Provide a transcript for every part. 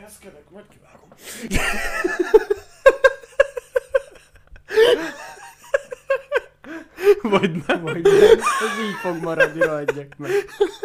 Ereszkedek, majd kivágom. Vagy nem. Vagy nem. Ez így fog maradni, ragadjak meg.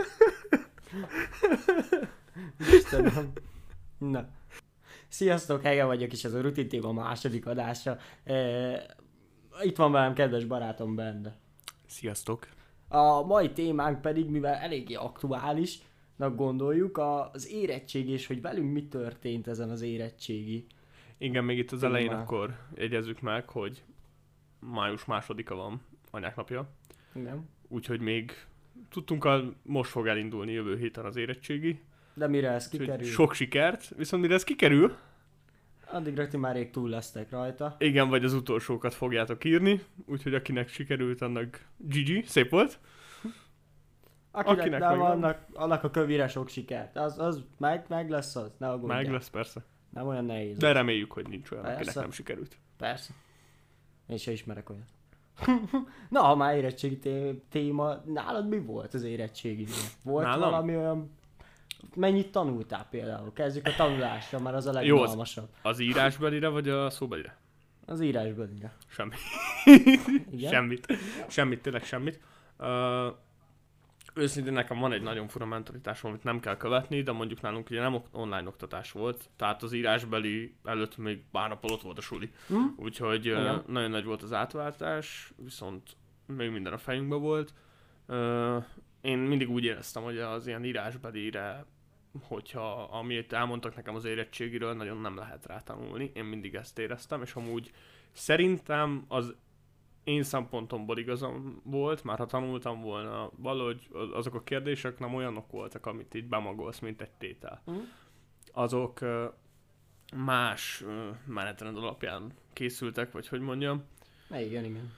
Istenem. Na. Sziasztok, Hege vagyok, és ez a Rutin Téma második adása. Itt van velem kedves barátom Bende. Sziasztok. A mai témánk pedig, mivel eléggé aktuálisnak gondoljuk, az érettség, és hogy velünk mi történt ezen az érettségi. Igen, még itt az elején akkor jegyezzük meg, hogy május 2-a van, anyák napja. Igen. Úgyhogy még tudtunk, most fog elindulni jövő héten az érettségi. De mire ez kikerül? Sok sikert, viszont mire ez kikerül, addigra ti már rég túl lesztek rajta. igen, vagy az utolsókat fogjátok írni, úgyhogy akinek sikerült, annak GG, szép volt. Akinek nem, annak a kövére sok sikert. Az meg lesz az, ne aggódjál. Meg lesz, persze. Nem olyan nehéz. De reméljük, hogy nincs olyan, persze. akinek nem sikerült. Persze. Én se ismerek olyat. Na, ha már érettségi téma, nálad mi volt az érettségi? Volt nálam? Valami olyan... Mennyit tanultál például? Kezdjük a tanulással, mert az a legnálmasabb. Az írásbelire vagy a szóbelire? Az írásbelire. Semmi. Igen? Semmit, tényleg semmit. Őszintén nekem van egy nagyon fura mentalitásom, amit nem kell követni, de mondjuk nálunk ugye nem online oktatás volt, tehát az írásbeli előtt még pár nappal ott volt a suli. Úgyhogy nagyon nagy volt az átváltás, viszont még minden a fejünkben volt. Én mindig úgy éreztem, hogy az ilyen írásbelire, hogyha amit elmondtak nekem az érettségiről, nagyon nem lehet rá tanulni. Én mindig ezt éreztem, és amúgy szerintem az én szempontomból igazam volt, már ha tanultam volna, valahogy azok a kérdések nem olyanok voltak, amit így bemagolsz, mint egy tétel. Azok más menetrend alapján készültek, vagy hogy mondjam. Igen.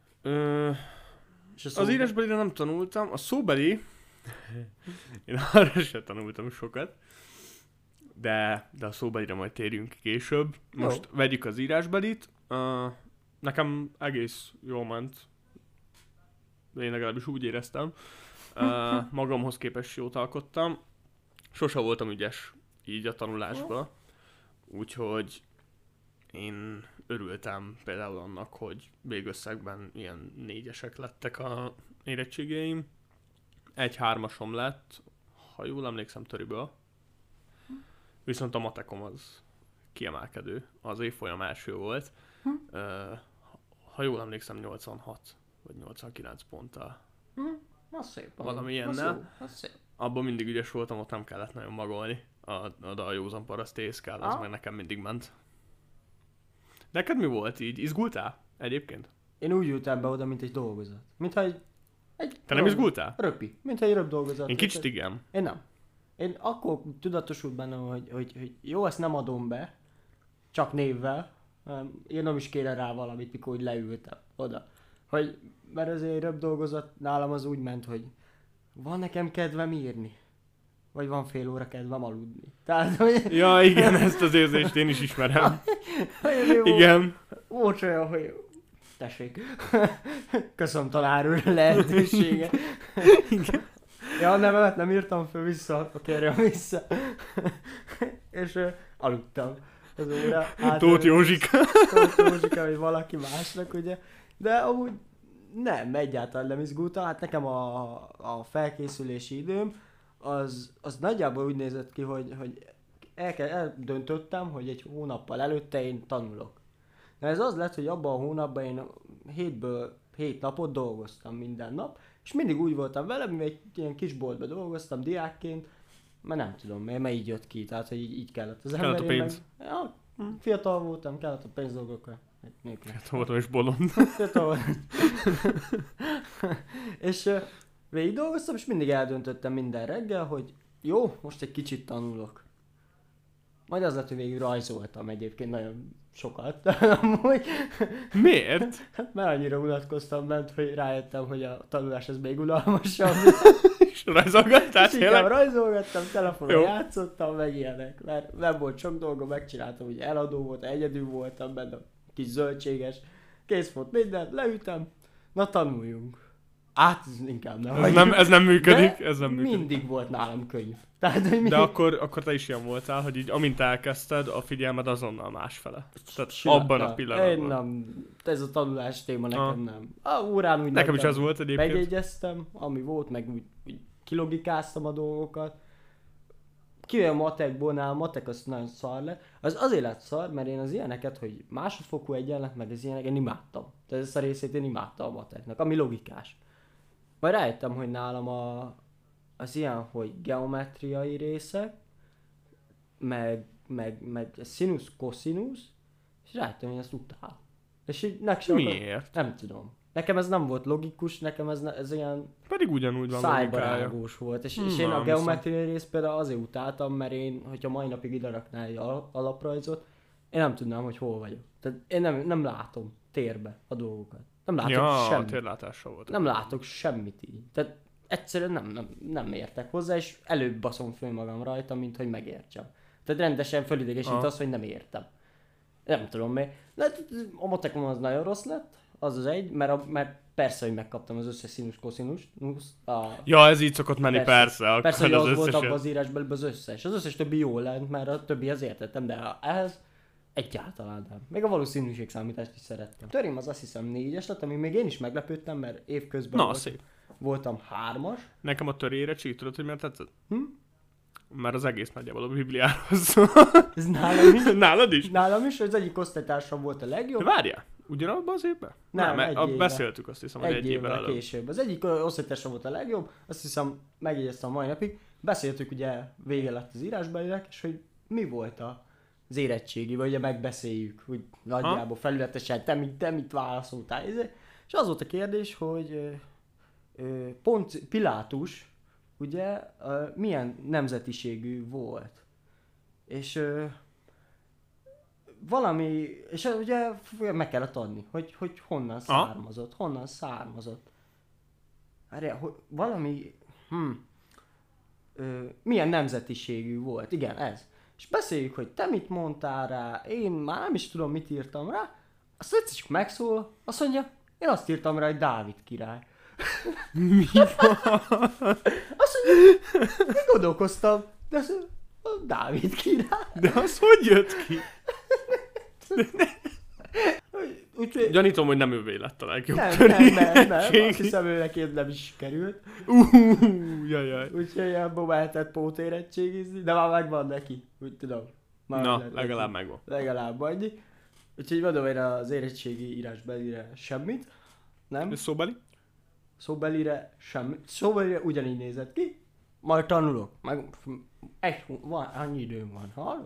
És az írásbelire nem tanultam, a szóbeli, én arra sem tanultam sokat, de a szóbelire majd térjünk később. Most vegyük az írásbelit. Nekem egész jól ment. Én legalábbis úgy éreztem. Magamhoz képest jót alkottam. Sose voltam ügyes így a tanulásba. Úgyhogy én örültem például annak, hogy végösszegben ilyen 4-esek lettek a érettségeim. 1-3-asom lett, ha jól emlékszem, töriből. Viszont a matekom az kiemelkedő. Az évfolyam első volt. Ha jól emlékszem, 86 vagy 89 ponttal. Az szép. Valami ilyennel. Abban mindig ügyes voltam, ott nem kellett nagyon magolni. A józan paraszt TSK, az meg nekem mindig ment. Neked mi volt így? Izgultál egyébként? Én úgy ültem be oda, mint egy dolgozat. Mintha egy te nem izgultál? Röpi. Mintha egy röp dolgozat. Én kicsit igen. Én nem. Én akkor tudatosult bennem, hogy jó, ezt nem adom be, csak névvel. Írnom is kéne rá valamit, mikor úgy leültem oda. Mert azért röp dolgozat nálam az úgy ment, hogy van nekem kedvem írni. Vagy van fél óra kedvem aludni. Tehát, hogy... Ja, igen, ezt az érzést én is ismerem. Igen. Volt olyan, hogy... Tessék. Köszönöm tanár úr lehetősége. Igen. Ja, a nevemet nem írtam föl, vissza, kérjem vissza. És aludtam az óra. Tóth Józsika. Tóth Józsika, vagy valaki másnak, ugye. De amúgy nem, egyáltalán nem izgultam. Hát nekem a felkészülési időm az nagyjából úgy nézett ki, hogy eldöntöttem, hogy egy hónappal előtte én tanulok. De ez az lett, hogy abban a hónapban én 7 napot dolgoztam minden nap, és mindig úgy voltam vele, mivel egy ilyen kis boltban dolgoztam diákként, mert nem tudom, mert így jött ki, tehát hogy így kellett az ember. Kellett a pénz. Ja, fiatal voltam, kellett a pénz dolgokra. Fiatal voltam és bolond. Fiatal voltam. És végig dolgoztam, és mindig eldöntöttem minden reggel, hogy jó, most egy kicsit tanulok. Majd az lett, hogy végül rajzoltam egyébként nagyon sokat. Amúgy. Miért? Hát mert annyira unatkoztam bent, hogy rájöttem, hogy a tanulás az még unalmasabb. És rajzolgattál? És inkább rajzolgattam, telefonon játszottam, meg ilyenek. Mert nem volt sok dolgom, megcsináltam, ugye eladó volt, egyedül voltam benne, kis zöldséges. Kész volt minden, leütem. Na tanuljunk. Hát inkább nem. Ez nem működik, De ez nem működik. mindig volt nálam könyv. Tehát, hogy De akkor te is ilyen voltál, hogy így amint elkezdted, a figyelmed azonnal másfele. Tehát Csináltam. abban a pillanatban. Én nem. Ez a tanulás téma nekem nem. A órán úgy Nekem is ez volt egyébként. megjegyeztem, ami volt, meg úgy kilogikáztam a dolgokat. Kivéve a matekból, nálam matek az nagyon szar lett. Az azért lett szar, mert én az ilyeneket, hogy másodfokú egyenlet, meg az ilyenek, én imádtam. Tehát ezt a részét én imádtam a mateknak, ami logikás. Majd rájöttem, hogy nálam az ilyen, hogy geometriai részek, meg színusz, koszinusz, és rájöttem, hogy ezt utál. És így Miért? nem tudom. Nekem ez nem volt logikus, nekem ez ilyen Pedig ugyanúgy van logikája. szájbarágós volt. És én a geometriai részt például azért utáltam, mert én, hogyha mai napig ide raknál egy alaprazot, én nem tudnám, hogy hol vagyok. Tehát én nem látom térbe a dolgokat. Nem látok semmit. Térlátással volt. Nem látok semmit így. Tehát egyszerűen nem értek hozzá, és előbb baszom föl magam rajta, mint hogy megértsem. Tehát rendesen fölidegesít az, hogy nem értem. Nem tudom miért. De a matekom az nagyon rossz lett, az egy, mert persze, hogy megkaptam az összes színus, koszínus. Ja, ez így szokott menni, persze. Persze, hogy az az volt összeset. abban az írásban az összes. Az összes többi jól lent, mert a többihez értettem, de ehhez egyáltalán nem. Még a valószínűségszámítást is szerettem. Törém az azt hiszem 4-es lett, ami még én is meglepődtem, mert évközben voltam 3-as. Nekem a törére csík, tudod, hogy miért tetszett? Mert az egész nagyjából a Bibliáról szól. Ez nálam is. Nálad is? Nálam is, az egyik osztálytársam volt a legjobb. De várjál, ugyanabban az évben? Nem, egy évvel. Beszéltük azt hiszem, hogy egy évvel előbb. Később. Az egyik osztálytársam volt a legjobb, azt hiszem megjegyeztem a mai napig. Beszéltük, ugye vége lett az írásbelinek, és hogy mi volt az érettségi, vagy ugye megbeszéljük, hogy nagyjából felületesen te mit válaszoltál. És az volt a kérdés, hogy pont Pilátus ugye milyen nemzetiségű volt. És valami, és ugye meg kellett adni, hogy honnan származott. Várjál, valami, milyen nemzetiségű volt, igen, ez. És beszéljük, hogy te mit mondtál rá, én már nem is tudom, mit írtam rá, azt egyszer csak megszól, azt mondja, én azt írtam rá, hogy Dávid király. Mi van? Azt mondja, én gondolkoztam, de az a Dávid király. De az hogy jött ki? Gyanítom, hogy nem ővé lett a legjobb nem, azt hiszem ő neki nem is került. Jajjaj. Úgyhogy ilyenból mehetett pótérettségizni, de már megvan neki, úgy tudom. Na, legalább megvan. Legalább annyi. Úgyhogy mondom én az érettségi írásbelire semmit, nem? És szóbeli? Szóbelire semmit. Szóbelire ugyanígy nézett ki, majd tanulok. Annyi időm van, hallod?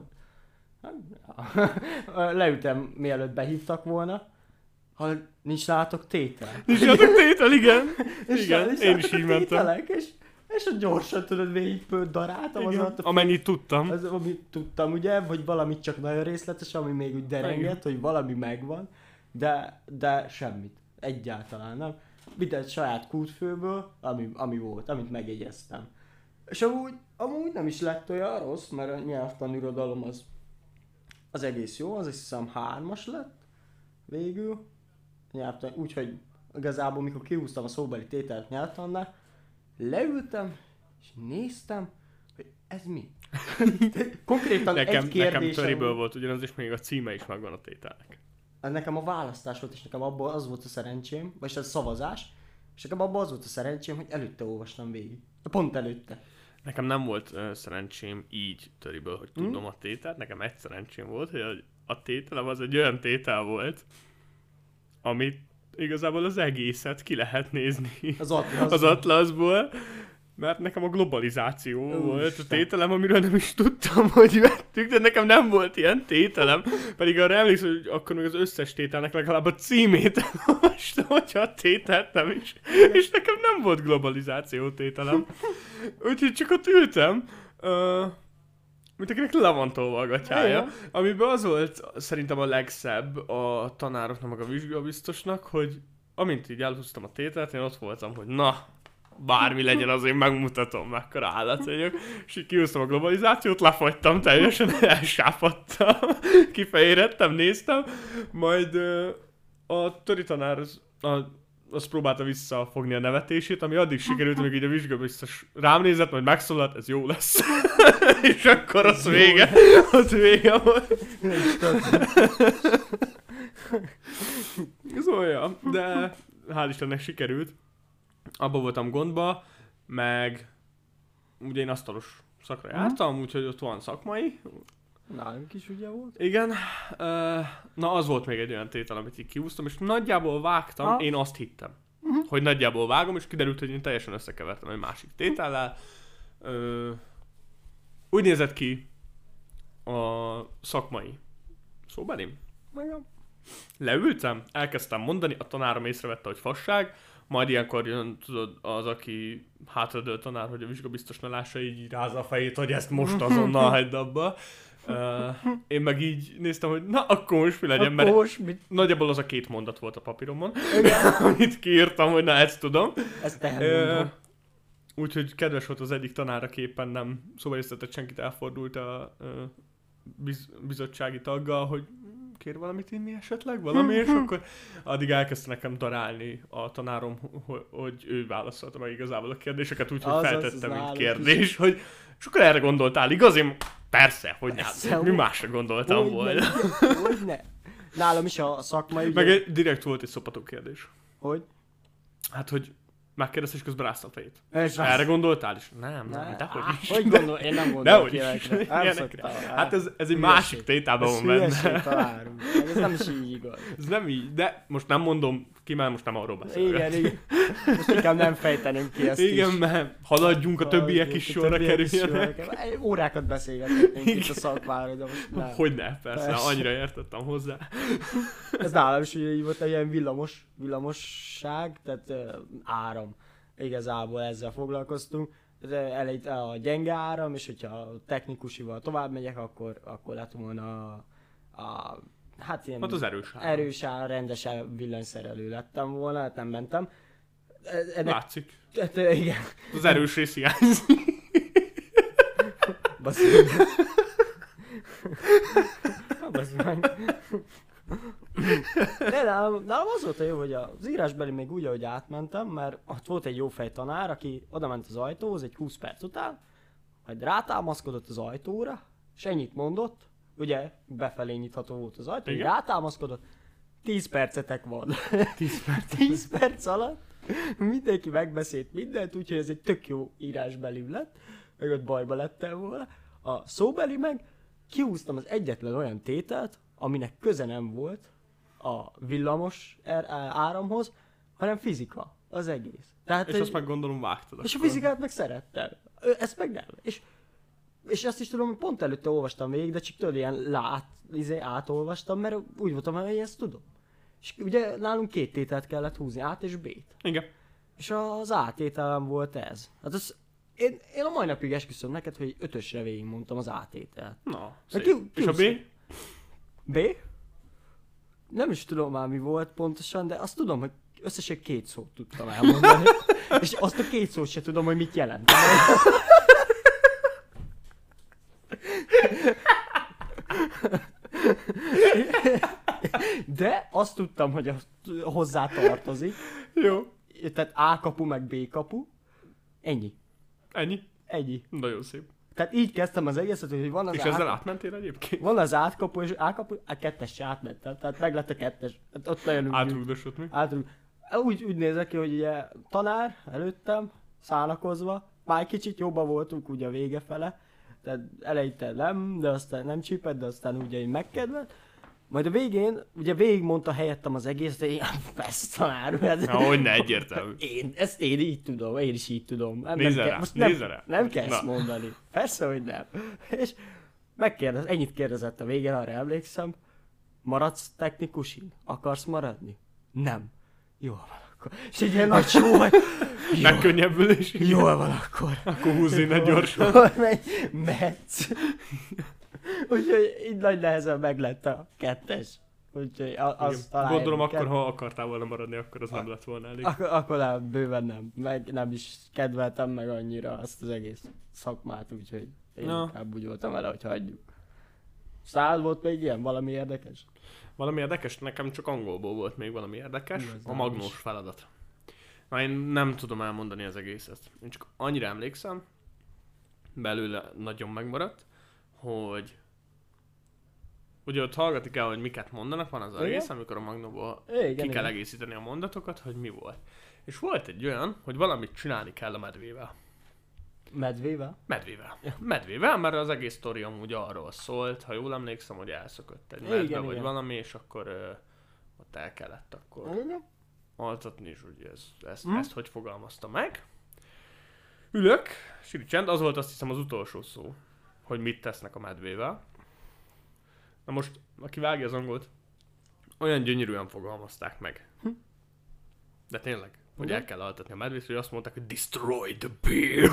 Leütem, mielőtt behívtak volna. Ha nincs látok tétel. Nincs látok tétel, igen. Igen, én is így mentem. És gyorsan tudod végigpőt daráltam. Amennyit tudtam. Az, amit tudtam, ugye, vagy valamit csak nagyon részletes, ami még úgy derengett, hogy valami megvan, de semmit. Egyáltalán nem. Mindent saját kútfőből, ami volt, amit megjegyeztem. És amúgy nem is lett olyan rossz, mert a nyelvtanirodalom az egész jó, az hiszem 3-as lett végül. Úgyhogy igazából mikor kihúztam a szóbeli tételt nyelvtannál, leültem és néztem, hogy ez mi. Konkrétan egy kérdésem. Nekem töriből volt ugyanaz, és még a címe is megvan a tételnek. Nekem a választás volt, és nekem abban az volt a szerencsém, vagy a szavazás, és nekem abban az volt a szerencsém, hogy előtte olvastam végig. Pont előtte. Nekem nem volt szerencsém így töriből, hogy tudom a tételt. Nekem egy szerencsém volt, hogy a tételem az egy olyan tétel volt, amit igazából az egészet ki lehet nézni az atlaszból, mert nekem a globalizáció volt a tételem, amiről nem is tudtam, hogy vettük, de nekem nem volt ilyen tételem, pedig arra emlékszem, hogy akkor még az összes tételnek legalább a címét elolvastam, hogyha a tételt nem is, és nekem nem volt globalizáció tételem. Úgyhogy csak ott ültem, mint akinek le van tolva a gatyája, amiben az volt szerintem a legszebb a tanároknak, meg a vizsgabiztosnak, hogy amint így elhúztam a tételt, én ott voltam, hogy na, bármi legyen, azért megmutatom, mekkora állat vagyok, és így kihúztam a globalizációt, lefagytam teljesen, elsápadtam, kifehérettem, néztem, majd a töri tanár, a azt próbálta visszafogni a nevetését, ami addig sikerült, amíg így a vizsga biztos rám nézett, majd megszólalt, ez jó lesz. És akkor az vége. Az vége volt. Szóval, ja, de hál' Istennek sikerült. Abba voltam gondba, meg ugye én asztalos szakra jártam, úgyhogy ott van szakmai. Nálunk is ugye volt. Igen. Na az volt még egy olyan tétel, amit így kiúztam, és nagyjából vágtam, én azt hittem. Hogy nagyjából vágom, és kiderült, hogy én teljesen összekevertem egy másik tétellel. Úgy nézett ki a szakmai szóbelim. Leültem, elkezdtem mondani, a tanárom észrevette, hogy fasság, majd ilyenkor jön, tudod, az, aki hátradől tanár, hogy a vizsgabiztos ne lássa, így rázza a fejét, hogy ezt most azonnal hagyd abba. Én meg így néztem, hogy na, akkor most mi legyen, mert nagyjából az a 2 mondat volt a papíromon, amit kiírtam, hogy na, ezt tudom. Ezt elmondom. Úgyhogy kedves volt az egyik tanár, aki éppen nem szóbarésztetett senkit, elfordult a bizottsági taggal, hogy kér valamit inni esetleg, valami, és akkor addig elkezdte nekem darálni a tanárom, hogy ő válaszolta meg igazából a kérdéseket, úgyhogy feltettem, mint kérdés, hogy és akkor erre gondoltál, igaz? Én persze, hogy nem, mi másra gondoltam volna. Hogyne. Nálam is a szakmai... Meg direkt volt egy szopató kérdés. Hogy? Hát, hogy megkérdezte, és közben rázta a fejét. Erre gondoltál is? Nem, dehogy is. Hogy gondol? Én nem gondolok ilyenekre. Hát ez egy másik tétában van benne. Ez nem is így igaz. Ez nem így, de most nem mondom ki, mert most nem arról beszélek. Igen. Most inkább nem fejteném ki ezt igen, is. Mert haladjunk, a többiek is sorra kerüljenek. Órákat beszélgetnénk itt a szakmáról, de most nem. Hogyne, persze, annyira értettem hozzá. Ez nálam is ugye így volt egy ilyen villamosság, tehát áram. Igazából ezzel foglalkoztunk. Elejét a gyenge áram, és hogyha technikusival tovább megyek, akkor lett volna hát ilyen az erős áram, rendesen villanyszerelő lettem volna, hát nem mentem. Látszik. Igen. Az erős rész hiányzik. Basszunk. Basszunk meg. De nálam az volt a jó, hogy az írásbeli még úgy, ahogy átmentem, mert ott volt egy jó fej tanár, aki oda ment az ajtóhoz egy 20 perc után, majd rátámaszkodott az ajtóra, és ennyit mondott, ugye befelé nyitható volt az ajtó, rátámaszkodott, 10 percetek van. 10 perc alatt mindenki megbeszélt mindent, úgyhogy ez egy tök jó írásbeli lett, meg ott bajba lettem volna. A szóbeli meg kihúztam az egyetlen olyan tételt, aminek köze nem volt a villamos áramhoz, hanem fizika, az egész. Tehát, és azt meg gondolom vágtad. És a fizikát meg szerettem. Ezt meg nem. És azt is tudom, hogy pont előtte olvastam végig, de csak tudod, ilyen átolvastam, mert úgy voltam, hogy ezt tudom. És ugye nálunk 2 tételt kellett húzni, át és B-t. Igen. És az átételem volt ez. Hát én a mai napig esküszöm neked, hogy 5-ösre végigmondtam az átételt. Na, és a B? B? Nem is tudom már mi volt pontosan, de azt tudom, hogy összesen 2 szót tudtam elmondani. És azt a 2 szót se tudom, hogy mit jelent. De azt tudtam, hogy hozzá tartozik. Jó. Tehát A kapu meg B kapu. Ennyi. Ennyi. Nagyon szép. Tehát így kezdtem az egészet, hogy van az és ezzel átmentél egyébként? Van az átkapu, és A-kapu, a 2-es átmentem, tehát meg lett a 2-es. Hát ott nagyon átrugdosott mi? Úgy nézek ki, hogy ugye tanár előttem, szánakozva, már kicsit jobban voltunk ugye a vége fele, tehát eleinte nem, de aztán nem csípett, de aztán ugye én megkedvelt. Majd a végén, ugye végigmondta helyettem az egész, de én persze tanár. Hogyne, egyértelmű. Ezt én így tudom, én is így tudom. Nem kell ezt mondani. Persze, hogy nem. És ennyit kérdezett a végén, arra emlékszem. Maradsz technikusin? Akarsz maradni? Nem. Jól van akkor. És egy ilyen nagy sóhaj. Megkönnyebbülés. Jól van akkor. Akkor húzz innen gyorsan. Mehetsz. Úgyhogy így nagy nehezen meglett a 2-es. Úgyhogy az talán... Gondolom akkor, ha akartál volna maradni, akkor az nem lett volna elég. Akkor nem, bőven nem. Meg nem is kedveltem meg annyira azt az egész szakmát, úgyhogy én inkább úgy voltam vele, hogy hagyjuk. Száll volt még ilyen? Valami érdekes? Valami érdekes? Nekem csak angolból volt még valami érdekes. A magnós feladat. Na, én nem tudom elmondani az egészet. Én csak annyira emlékszem, belőle nagyon megmaradt, hogy ugye ott hallgatni kell, hogy miket mondanak, van az a Igen? rész, amikor a magnóból Igen, ki kell igen. egészíteni a mondatokat, hogy mi volt. És volt egy olyan, hogy valamit csinálni kell a medvével. Medvével? Medvével, mert az egész sztori amúgy arról szólt, ha jól emlékszem, hogy elszökött egy medve, Igen, vagy igen. valami, és akkor ott el kellett akkor Igen. altatni, és ugye ezt hogy fogalmazta meg. Ülök, síri csend, az volt azt hiszem az utolsó szó, hogy mit tesznek a medvével. Na most, aki vágja az angolt, olyan gyönyörűen fogalmazták meg. De tényleg, hogy Igen? el kell altatni a medvét, hogy azt mondták, hogy destroy the bear.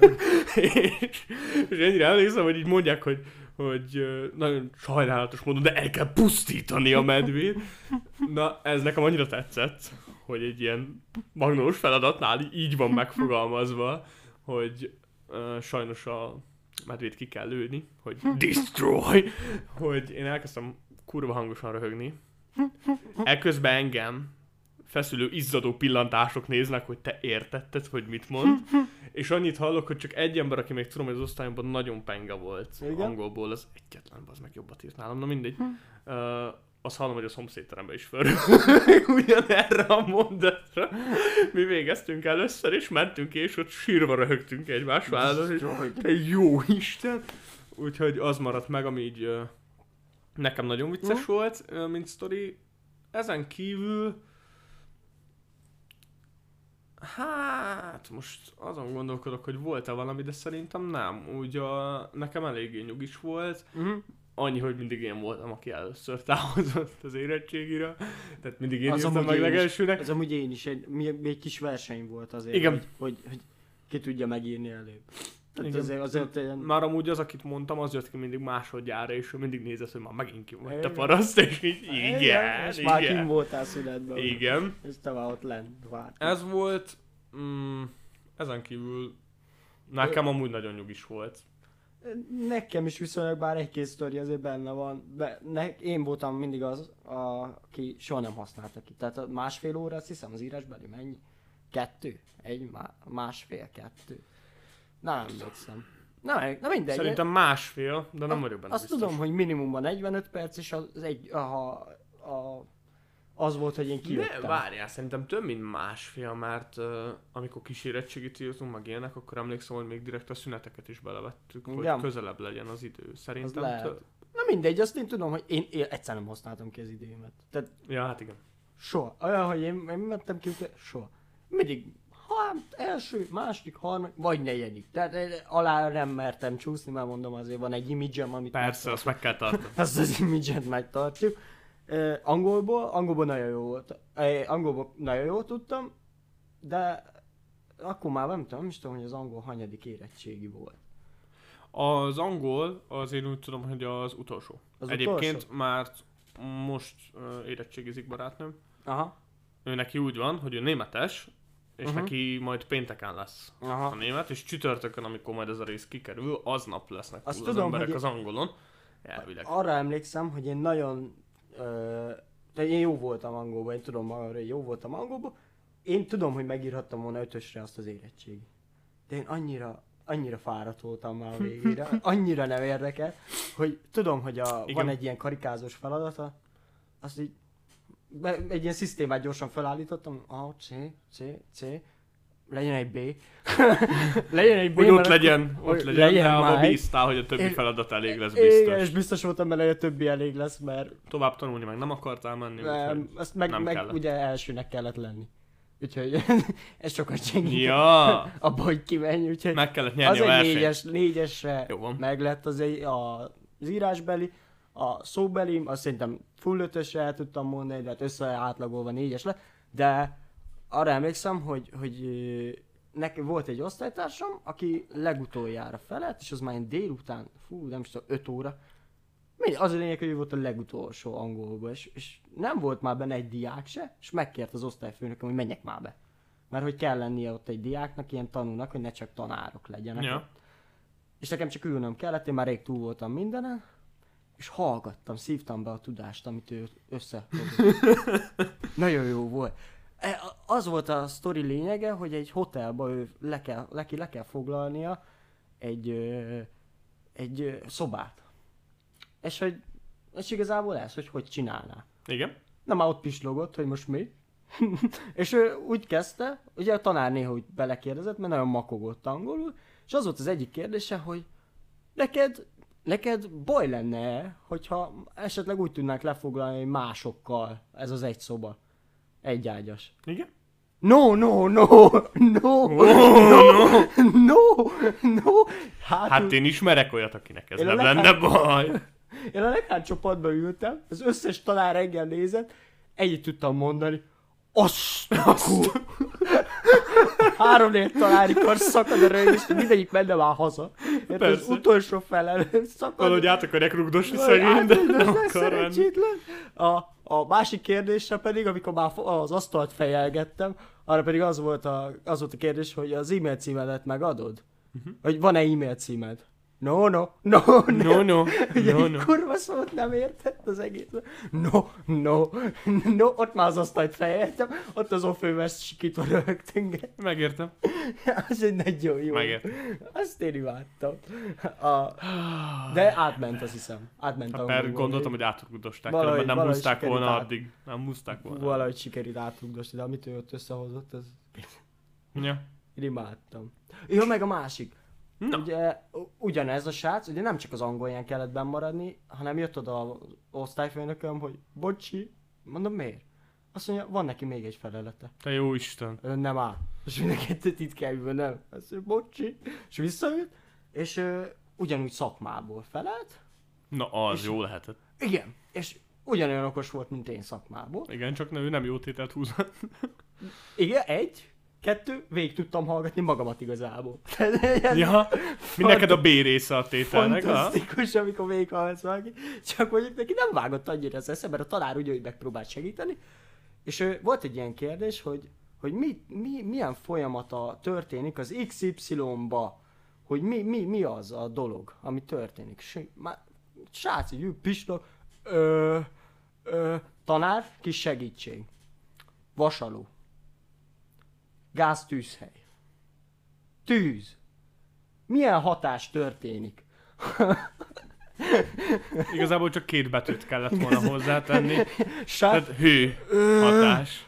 és ennyire emlékszem, hogy így mondják, hogy nagyon sajnálatos módon, de el kell pusztítani a medvét. Na, ez nekem annyira tetszett, hogy egy ilyen magnós feladatnál így van megfogalmazva, hogy sajnos a medvét ki kell lőni, hogy destroy, hogy én elkezdtem kurva hangosan röhögni. Eközben engem feszülő, izzadó pillantások néznek, hogy te értetted, hogy mit mond. És annyit hallok, hogy csak egy ember, aki még tudom, hogy az osztályomban nagyon penge volt Igen? angolból, az egyetlen, az meg jobbat írt nálam, na mindegy. Azt hallom, hogy a szomszédterembe is föl. Ugyanerre a mondatra. Mi végeztünk először, és mentünk, és ott sírva röhögtünk egymás vállal, hogy te jó Isten! Úgyhogy az maradt meg, ami így nekem nagyon vicces volt, mint sztori. Ezen kívül hát most azon gondolkodok, hogy volt-e valami, de szerintem nem. Úgy nekem eléggé nyugis volt. Annyi, hogy mindig én voltam, aki először távozott az érettségire. Tehát mindig én írtam meg legelsőnek. Ez amúgy én is, egy kis verseny volt azért, Igen. hogy ki tudja megírni előbb. Tehát Igen. azért ilyen... Már amúgy az, akit mondtam, az jött ki mindig másodjára, és ő mindig nézett, hogy már megint ki vagy te paraszt, és így igen, és már kim igen. voltál szünetben. Igen. És te már ott lent vártál. Ez volt, ezen kívül nekem amúgy nagyon nyugis volt. Nekem is viszonylag bár egy-két sztori azért benne van. Én voltam mindig az, aki soha nem használta ki. Tehát a másfél óra, azt hiszem az írásbeli mennyi? 2? Másfél, 2. Nem emlékszem. Na mindegy. Szerintem másfél, de nem vagyok benne Azt biztos. tudom, hogy minimumban 45 perc, és az volt, hogy én kijöttem. Ne, várjál, szerintem több mint másfél, mert amikor kísérettségit írtunk, meg ilyenek, akkor emlékszem, hogy még direkt a szüneteket is belevettük, Igen. hogy közelebb legyen az idő. Az Szerintem lehet. több. Na mindegy, azt én tudom, hogy én egyszer nem használtam ki az időmet. Tehát Ja, hát igen. soha. Olyan, hogy én mentem ki, soha. Mindig első, második, harmadik, vagy negyedik. Tehát alá nem mertem csúszni, mert mondom, azért van egy imidzsem, amit Persze, azt meg kell tartani. azt az imidzset megtartjuk. Angolból nagyon jó volt. Angolból nagyon jól tudtam, de akkor már nem tudom, hogy az angol hanyadik érettségi volt. Az angol, az én úgy tudom, hogy az utolsó. Az Egyébként utolsó? már most érettségizik barátnőm. Aha. Ő neki úgy van, hogy ő németes, és neki majd pénteken lesz Aha. a német, és csütörtökön, amikor majd ez a rész kikerül, aznap lesznek Azt túl az tudom, emberek hogy az angolon. Elvileg. Arra emlékszem, hogy én nagyon... de én jó voltam angolban, én tudom arra, hogy jó voltam angolban. Én tudom, hogy megírhattam volna 5-ösre azt az érettségi. De én annyira fáradt voltam már a végére, annyira nem érdekel, hogy tudom, hogy van egy ilyen karikázós feladata, azt így egy ilyen szisztémát gyorsan felállítottam, C, legyen egy B. Legyen egy B, Hogy ott mert legyen, akkor- ott legyen, de abba már egy. bíztál, hogy a többi És- feladat elég lesz Igen, és biztos. biztos voltam bele, hogy a többi elég lesz, mert Tovább tanulni meg nem akartál menni, úgyhogy azt nem meg kellett. ugye elsőnek kellett lenni. Úgyhogy ez sokat segít. Ja, Abba, hogy kimenj, úgyhogy meg kellett az nyerni a egy versenyt. négyesre Jó van. meg lett az írásbeli, a szóbeli, azt szerintem full 5-ösre el tudtam mondani, de hát össze átlagolva 4-es lett, de arra emlékszem, hogy neki volt egy osztálytársam, aki legutoljára felett, és az már ilyen délután, nem is tudom, 5 óra, az a lényeg, hogy ő volt a legutolsó angolból, és nem volt már benne egy diák se, és megkért az osztályfőnököm, hogy menjek már be. Mert hogy kell lennie ott egy diáknak, ilyen tanulnak, hogy ne csak tanárok legyenek. Ja. Ott. És nekem csak ülnöm kellett, én már rég túl voltam mindenen, és hallgattam, szívtam be a tudást, amit ő összehozott. Nagyon jó volt. Az volt a sztori lényege, hogy egy hotelba ő le kell foglalnia egy szobát. És igazából ez, hogy csinálná. Igen. Na már ott pislogott, hogy most mi. És ő úgy kezdte, ugye a tanár néha úgy belekérdezett, mert nagyon makogott angolul, és az volt az egyik kérdése, hogy neked baj lenne, hogyha esetleg úgy tudnánk lefoglalni másokkal ez az egy szoba. Egy ágyas. Igen? No. Hát én ismerek olyat, akinek ez Én nem lenne baj. Én a leghátsó padba ültem, az összes tanár engem nézett, ennyit tudtam mondani. Azt! 3-4 tanárikor szakad a rögés, mindegyik menne már haza. Az utolsó felelő szakad. Valahogy át akarják rugdosni szegény, de nem akar menni. Szerencsétlen. A másik kérdése pedig, amikor már az asztalt fejelgettem, arra pedig az volt a kérdés, hogy az e-mail címedet megadod? Hogy van-e e-mail címed? No. Ugye egy kurva szót nem értett az egész. No. Ott már az asztalt fejeltem, ott az ofőves sikítva rögtünk. Megértem. Az egy nagyon jó. Megértem. Azt én imádtam. De átment, azt hiszem. Átment a Per gondoltam, hogy átrugdosták, Valahogy- nem valahogy húzták volna sikerült addig. Nem húzták volna. Valahogy sikerült átrugdosni, de amit ő ott összehozott, az Ja. én imádtam. Ja, meg a másik. Na. Ugye ugyanez a srác, ugye nem csak az angolján kellett benn maradni, hanem jött oda az osztályfőnököm, hogy bocsi, mondom miért? Azt mondja, van neki még egy felelete. Te jó Isten. Nem áll. És mind a kettőt itt kell ülni, nem. Azt mondja, bocsi. És visszaült, és ugyanúgy szakmából felelt. Na az És- jó lehetett. Igen. És ugyanolyan okos volt, mint én szakmából. Igen, csak ő nem jó tételt húzott. Igen, 1, 2, végig tudtam hallgatni magamat igazából. Ja, mi neked a B része a tételnek, ha? Fantasztikus, amikor végighallgatsz valaki. Csak mondjuk neki nem vágott annyira az esze, mert a tanár ugye úgy megpróbált segíteni. És volt egy ilyen kérdés, hogy milyen folyamata történik az XY-ba, hogy mi az a dolog, ami történik. És már srác így pislog, tanár, kis segítség. Vasaló. Gáztűzhely. Tűz. Milyen hatás történik? Igazából csak 2 betűt kellett volna hozzátenni. Sát... Tehát hő hatás.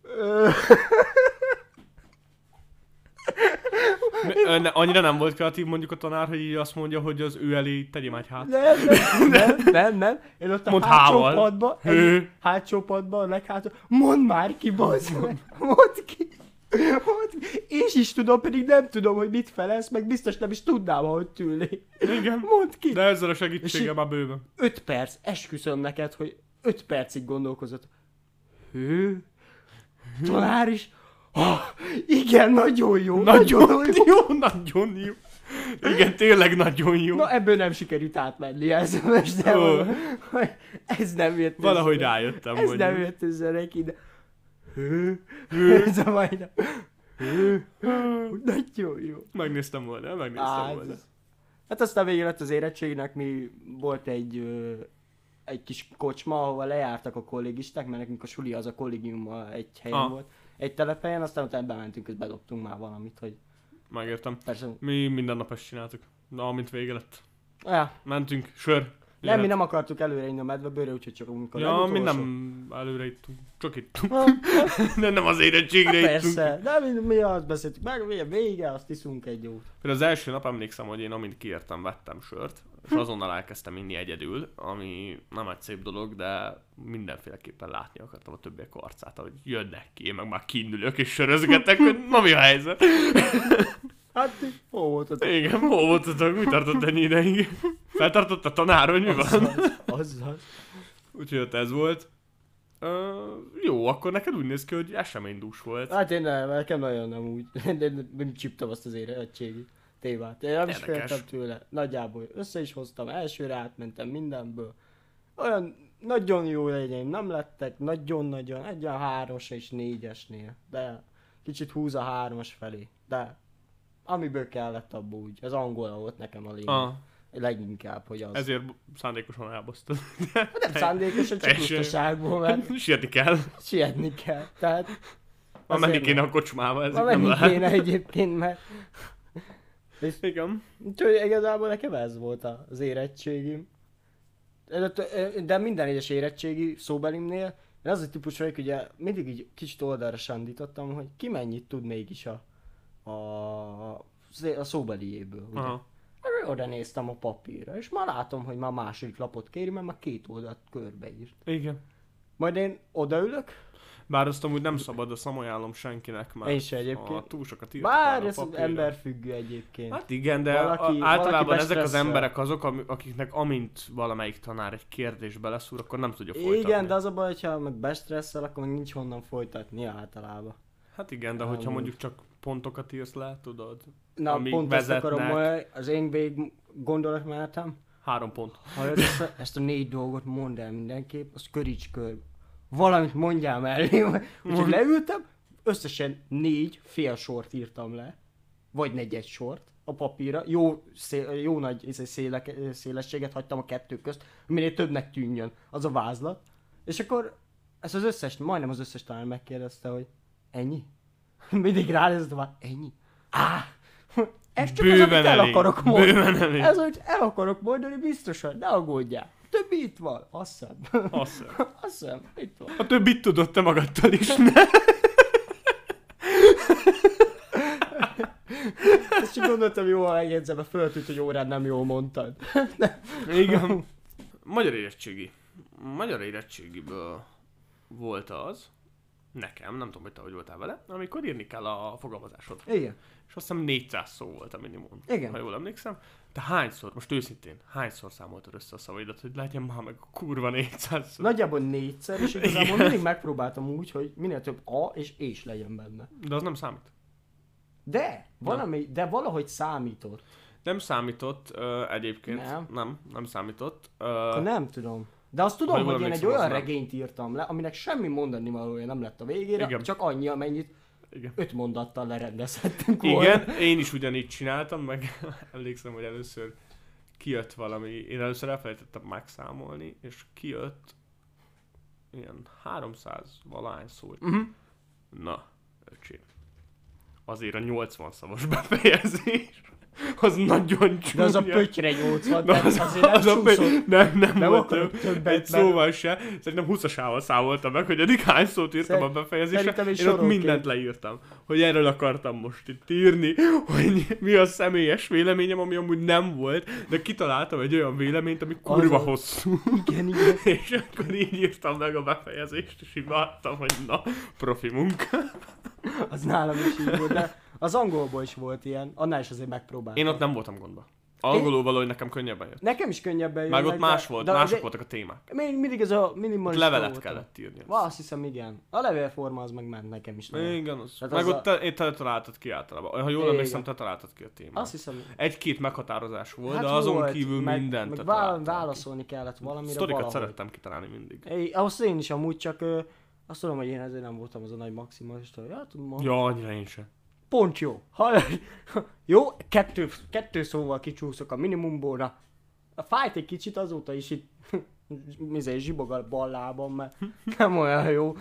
Annyira nem volt kreatív mondjuk a tanár, hogy így azt mondja, hogy az ő elé tegyem egy hát. Nem. Én ott a Mondd hátsó hával. padba, Hő. hátsó padba, a leghátsó. Mondd már ki, bazd meg. Mondd ki. És is tudom, pedig nem tudom, hogy mit felelsz, meg biztos nem is tudnám, ahogy ülni. Igen. Mondd ki. De ezzel a segítséggel már bőven. 5 perc, esküszöm neked, hogy 5 percig gondolkozott. Hő? Tanár is? Igen, nagyon jó. Nagyon jó. Igen, tényleg nagyon jó. Na ebből nem sikerült átmenni ez most, de Ó. ez nem jött össze. Valahogy rájöttem, Ez hogy... nem jött össze neki, de... Ez a majdnem. Nagyon jó. Megnéztem volna. Hát aztán végén lett az érettségnek, mi volt egy kis kocsma, ahova lejártak a kollégisták, mert nekünk a suli az a kollégiummal egy helyen volt. Egy telephelyen, aztán utána bementünk, és bedobtunk már valamit, hogy Megértem. persze... Mi minden nap ezt csináltuk. Na, amint vége lett. Ja, Mentünk, sör. nem, mi nem akartuk előre inni a medvebőrre, úgyhogy csak amikor Ja, mi legutolsó. nem előre ittunk. Csak ittunk. Ha, De nem az érettségre ittunk. persze, de mi azt beszéltük meg, vége, azt iszunk egy jót. Például az első nap emlékszem, hogy én amint kiértem, vettem sört, és azonnal elkezdtem inni egyedül, ami nem egy szép dolog, de mindenféleképpen látni akartam a többiek arcát, ahogy jönnek ki, én meg már kiindulök és sörözgetek, hogy na mi a helyzet? Hát ti, hol voltatok? Igen, hol voltatok? Mi tartott ennyi ideig? Feltartott a tanár, hogy mi van? Azzal. Úgyhogy ott ez volt. Jó, akkor neked úgy néz ki, hogy eseménydús volt. Hát én nem, nekem nagyon nem úgy. Én csiptem azt az érettségi témát. Én nem is Érdekes. féltem tőle. Nagyjából össze is hoztam, elsőre átmentem mindenből. Olyan nagyon jó legyen nem lettek, nagyon-nagyon, egy olyan 3-as és 4-esnél. De kicsit húz a 3-as felé. De amiből kellett abból úgy. Az angol volt nekem a lényeg. Ah, Leginkább, hogy az. ezért szándékosan elbasztad. Nem szándékosan, csak Teljesen. lustaságból, mert Sietni kell. sietni kell. Tehát Ma menni kéne a kocsmába, ez Ma nem menni lehet. kéne egyébként, mert... Igen. Úgyhogy igazából nekem ez volt az érettségim. De minden egyes érettségi szóbelimnél én az a típus vagyok, ugye mindig így kicsit oldalra sandítottam, hogy ki mennyit tud mégis a szóbeliéből. Ugye? Aha. Oda néztem a papírra, és már látom, hogy már második lapot kéri, mert már 2 oldalt körbeírt. Igen. Majd én odaülök, Bár azt amúgy nem szabad, azt nem ajánlom senkinek, mert én se egyébként. túl sokat írtak Bár már a ez az papírra. emberfüggő egyébként. Hát igen, de Valaki általában ezek az bestresszel. emberek azok, akiknek amint valamelyik tanár egy kérdés beleszúr, akkor nem tudja folytatni. Igen, de az a baj, hogyha meg bestresszel, akkor meg nincs honnan folytatni általában. Hát igen, de hogyha Amúgy. mondjuk csak pontokat írsz le, tudod, Na, amíg pont ezt akarom vezetnek, mondani, az én végig gondolatmenetem. 3 pont. Hallod, ezt a 4 dolgot mondd el mindenképp, azt köríts kör. Valamit mondjál mellé. Úgyhogy leültem, összesen 4 fél sort írtam le. Vagy 4 sort a papírra. Jó nagy szélességet hagytam a 2 közt, minél többnek tűnjön az a vázlat. És akkor ezt az összes, majdnem az összes tanár megkérdezte, hogy ennyi? Mindig ránézett, hogy ennyi? Ez csak az, amit el akarok mondani. Bőven elég. Ez, hogy el akarok mondani biztosan, ne aggódjál. Többi itt van, azt hiszem. Azt hiszem. Azt hiszem, itt van. A többit tudod te magadtól is, ne? Ezt csak gondoltam, jól megjegyzem, mert föltűnt, hogy órán nem jól mondtad. Igen. Magyar érettségiből volt az, nekem, nem tudom, hogy te hogy voltál vele, amikor írni kell a fogalmazásod. Igen. És azt hiszem 400 szó volt a minimum. Igen. Ha jól emlékszem. Te hányszor, most őszintén, hányszor számoltad össze a szavaidat, hogy legyen már meg a kurva 400 szó? Nagyjából 4-szer, és igazából Igen. mindig megpróbáltam úgy, hogy minél több A és és legyen benne. De az nem számít. De valahogy számított. Nem számított egyébként. Nem. Nem számított. Nem tudom. De azt tudom, Ha jól hogy én egy emlékszem, olyan az nem. regényt írtam le, aminek semmi mondani valója nem lett a végére, Igen. csak annyi, amennyit Igen. 5 mondattal lerendezhettünk volna. Igen, én is ugyanígy csináltam, meg emlékszem, hogy először kijött valami, én először elfelejtettem megszámolni, és kijött ilyen 300 valahány szó. Na, öcsém. Azért a 80 szavas befejezés, az nagyon csúnya. De az a pöttyre 80, Na, tehát azért nem csúszott. nem volt akarok többet, egy szóval se. Szerintem 20-asával számoltam meg, hogy eddig hány szót írtam a befejezésre. szerintem egy Én ott soronként. mindent leírtam. Hogy erről akartam most itt írni, hogy mi a személyes véleményem, ami amúgy nem volt, de kitaláltam egy olyan véleményt, ami kurva Az- hosszú. Igen. És akkor így írtam meg a befejezést, és így vártam, hogy na, profi munka. Az nálam is így volt, de az angolból is volt ilyen, annál is azért megpróbáltam. Én ott nem voltam gondba. Angolul valahogy nekem könnyebben jött. Nekem is könnyebben Meg jönnek, ott más volt, mások voltak a témák. Mindig ez a Ott minimalista levelet voltam. kellett írni. Azt hiszem, igen. A levélforma az meg ment nekem is. nagyon. Igen, az. Tehát Meg az ott te találtad ki általában. Ha jól Igen. emlékszem, te találtad ki a témát. Azt hiszem, Egy-két meghatározás volt, hát de azon volt, kívül mindent meg te találtad ki. válaszolni kellett valamire Sztorikat valahogy. szerettem kitalálni mindig. Ahhoz én is amúgy csak azt tudom, hogy én ezért nem voltam az a nagy maximalista, hogy hát tudom, Ja, annyira én sem. pont jó. Jó, kettő szóval kicsúszok a minimumból. Fájt egy kicsit azóta is itt zsibog a bal lábam, mert nem olyan jó,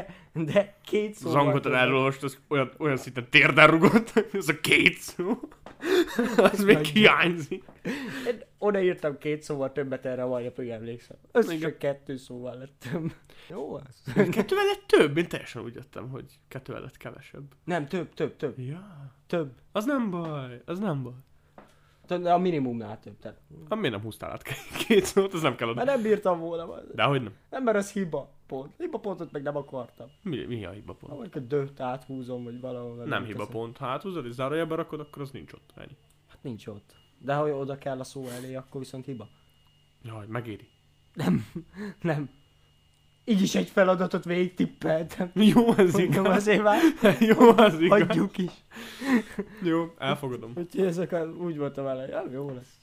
de 2 szóval... Zangot erről most az olyan szinten térden rugott, ez a 2 szó. Az még hiányzik. Én odaírtam 2 szóval többet erre a mai napig emlékszem. Ez Igen. csak 2 szóval lett több. Jó az? 2-vel lett több? Én teljesen úgy jöttem, hogy 2-vel lett kevesebb. Nem, több. Ja. Több. Az nem baj, az nem baj. De a minimumnál több. Tehát. Hát miért nem húztál át 2 szót, az nem kell Mert oda. nem bírtam volna. Dehogy nem. Nem, mert az hiba pont. Hiba pontot meg nem akartam. Mi a hiba pont? Vagy a dögt áthúzom, vagy valahol. Nem hiba pont. Ha áthúzod és zárójelbe rakod, akkor az nincs ott. Ennyi. Hát nincs ott. De ha oda kell a szó elé, akkor viszont hiba. Jaj, megéri. Nem. Így is egy feladatot végig tippeltem. Jó, ez Mondom, igaz. azért már Jó, az igaz. hagyjuk is. Jó, elfogadom. Úgyhogy úgy voltam vele, hogy jó lesz.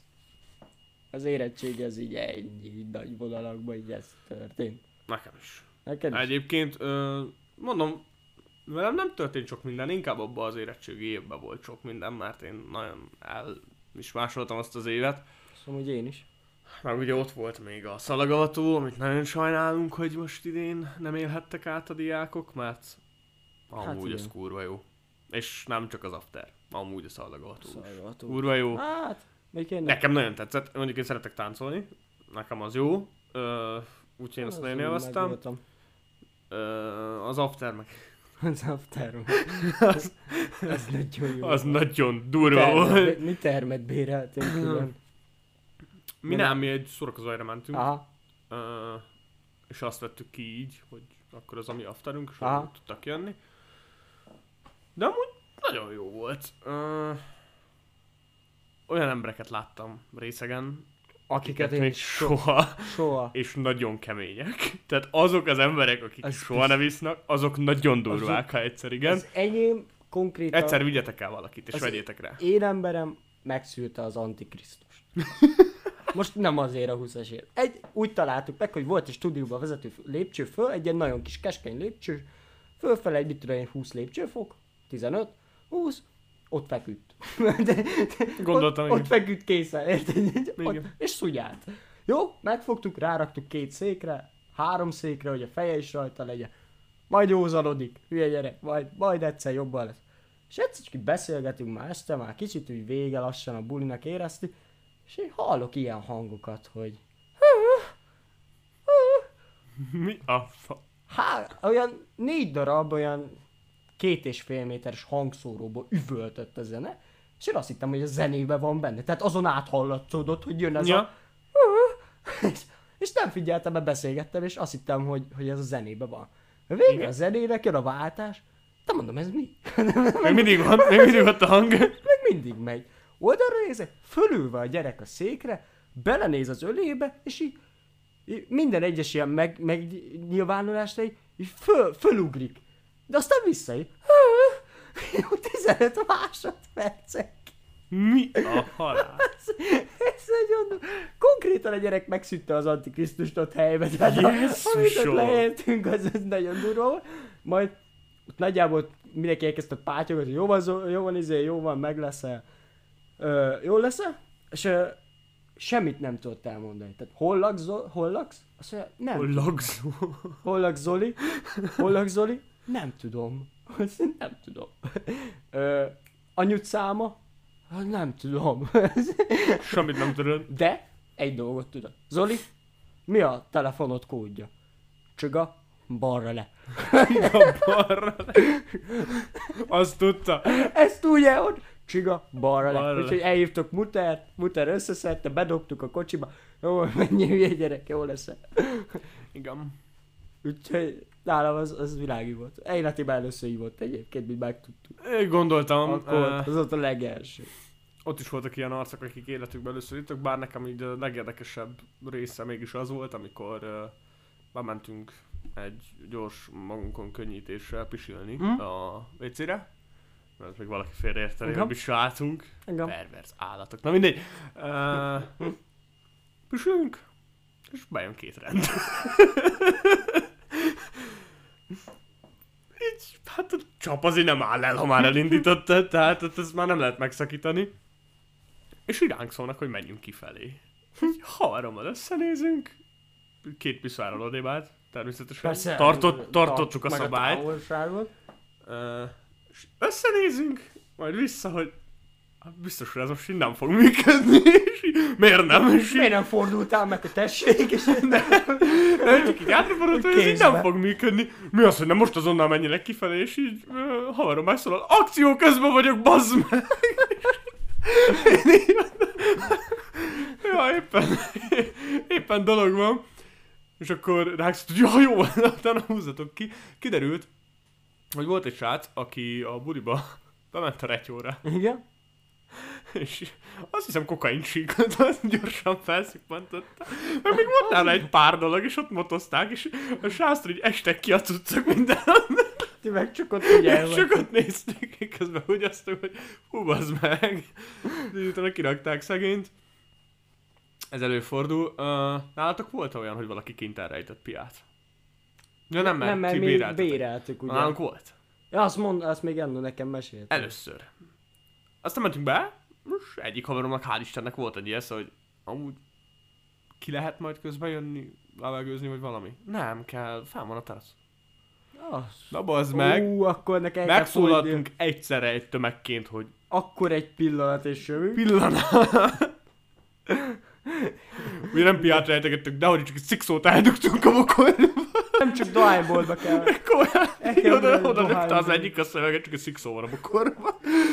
Az érettség ez így ennyi nagy vonalakban így ez történt. Nekem is. Neked is? Egyébként, mondom, velem nem történt sok minden, inkább abban az érettségi évben volt sok minden, mert én nagyon el is másoltam azt az évet. Szóval, hogy én is. Meg ugye ott volt még a szalagavató, amit nagyon sajnálunk, hogy most idén nem élhettek át a diákok, mert Amúgy ez kurva jó. És nem csak az after. Amúgy a szalagavató. Kurva jó. Hát, még én Nekem nagyon tetszett. Mondjuk én szeretek táncolni. Nekem az jó. Úgyhogy én azt nagyon élveztem. Az after meg. Az after meg. Az nagyon jó. Az nagyon durva volt. Mi termet béreltünk külön. Mi egy szórakozóhelyre mentünk. És azt vettük ki így, hogy akkor az a mi afterünk, és tudtak jönni. De amúgy nagyon jó volt. Olyan embereket láttam részegen, akiket még soha, és nagyon kemények. Tehát azok az emberek, akik soha nem isznak, azok nagyon durvák, ha egyszer igen. Az enyém konkrétan... Egyszer vigyetek el valakit, és vegyétek rá. Én emberem megszűrte az Antikrisztust. Most nem azért a 20-asért. Úgy találtuk meg, hogy volt egy stúdióba vezető lépcső föl, egy ilyen nagyon kis keskeny lépcső, fölfele egy, mit tudom, 20 lépcsőfok, 15, 20, ott feküdt. Gondoltam, ott feküdt készen, érted? És szugyált. Jó, megfogtuk, ráraktuk 2 székre, 3 székre, hogy a feje is rajta legyen. Majd józanodik, hülye gyerek, majd egyszer jobban lesz. És egyszer csak beszélgetünk már este, már kicsit úgy vége lassan a bulinak éreztük, és én hallok ilyen hangokat, hogy... Mi a fa... Olyan 4 darab, olyan 2,5 méteres hangszóróból üvöltött a zene, és én azt hittem, hogy a zenében van benne. Tehát azon áthallatszódott, hogy jön ez a... És nem figyeltem, mert beszélgettem, és azt hittem, hogy ez a zenében van. Végre a zenének jön a váltás, de mondom, ez mi? Még mindig van, még mindig ott a hang. Még mindig megy. Oldalra nézek, fölülve a gyerek a székre, belenéz az ölébe, és így minden egyes ilyen megnyilvánulást így fölugrik. De aztán vissza így. 15 másodpercek. Mi a halál? Ez nagyon... Konkrétan a gyerek megszűtte az Antikrisztust ott helyben. Amit ott leértünk, az nagyon durva. Majd ott nagyjából mindenki elkezdte pátyogatni, hogy jó van, meg leszel. Jól leszel? És semmit nem tudott elmondani. Tehát hol laksz? Azt mondja, nem. Hol laksz Zoli? Hol laksz Zoli? Nem tudom. Azt mondja, nem tudom. Anyud száma? Nem tudom. Semmit nem tudod. De egy dolgot tudod. Zoli, mi a telefonod kódja? Csiga, balra le. Balra le. Azt tudta. Ezt tudja, hogy csiga, balra le. Úgyhogy elhívtok Muter összeszedte, bedobtuk a kocsiba. Jó, mennyi hülye gyerek, jó lesz. Igen. Úgyhogy nálam az világi volt. Életében először így volt egyébként, mint megtudtuk. Én gondoltam. Akkor az volt a legelső. Ott is voltak ilyen arcok, akik életükben először ittak, bár nekem így a legérdekesebb része mégis az volt, amikor bementünk egy gyors magunkon könnyítéssel pisilni a WC-re. Mert még valaki félreérteni, hogy pisiláltunk. Perverz állatok. Na mindegy. Pisilünk, és bejön 2 rend. Így, hát a csap azért nem áll el, ha már elindítottad, tehát ezt már nem lehet megszakítani. És iránk szólnak, hogy menjünk kifelé. Havarommal összenézünk, 2 piszárral odébb állt, természetesen. Persze, tartottuk a szabályt. És összenézünk, majd vissza, hogy biztos, hogy ez most így nem fog működni, és így, miért nem? És miért nem fordultál meg a tessék, és nem csak így átrafordult, hogy ez így nem fog működni. Mi az, hogy nem most azonnal menjenek kifelé, és így havarom megszólal, akció közben vagyok, bazd meg! Ja, éppen dolog van. És akkor rákszott, hogy ja, jó, utána húzzatok ki. Kiderült, hogy volt egy srác, aki a buliba bement a retyóra. Igen? És azt hiszem kokain síkot, azt gyorsan felszippantotta. Mert még volt nála egy pár dolog, és ott motozták, és a sráctól így estek ki a cuccok minden. Ti meg csak ott figyelj. Csak ott nézték, közben úgy aztán, hogy hú, bazd meg. De utána kirakták szegényt. Ez előfordul. Nálatok volt olyan, hogy valaki kint elrejtett piát? Ja, nem, mert mi béreltük, ugye. Nálunk volt. Ja, azt még Ennő nekem mesélt. Először. Aztán mentünk be, és egyik haveromnak hál' Istennek volt egy ilyen, hogy amúgy ki lehet majd közben jönni, levegőzni, vagy valami. Nem kell, fel van a terasz. Na bazd meg. Akkor nekem Megszólaltunk egyszerre egy tömegként, hogy akkor egy pillanat és jövünk. pillanat. Mi nem piát rejtegettük, de hogy csak egy szikszót eldugtunk a bokorba. Nem csak dohányboltba kell. Oda lőtte az egyik a szöveget, csak egy szikszó van a bokorba.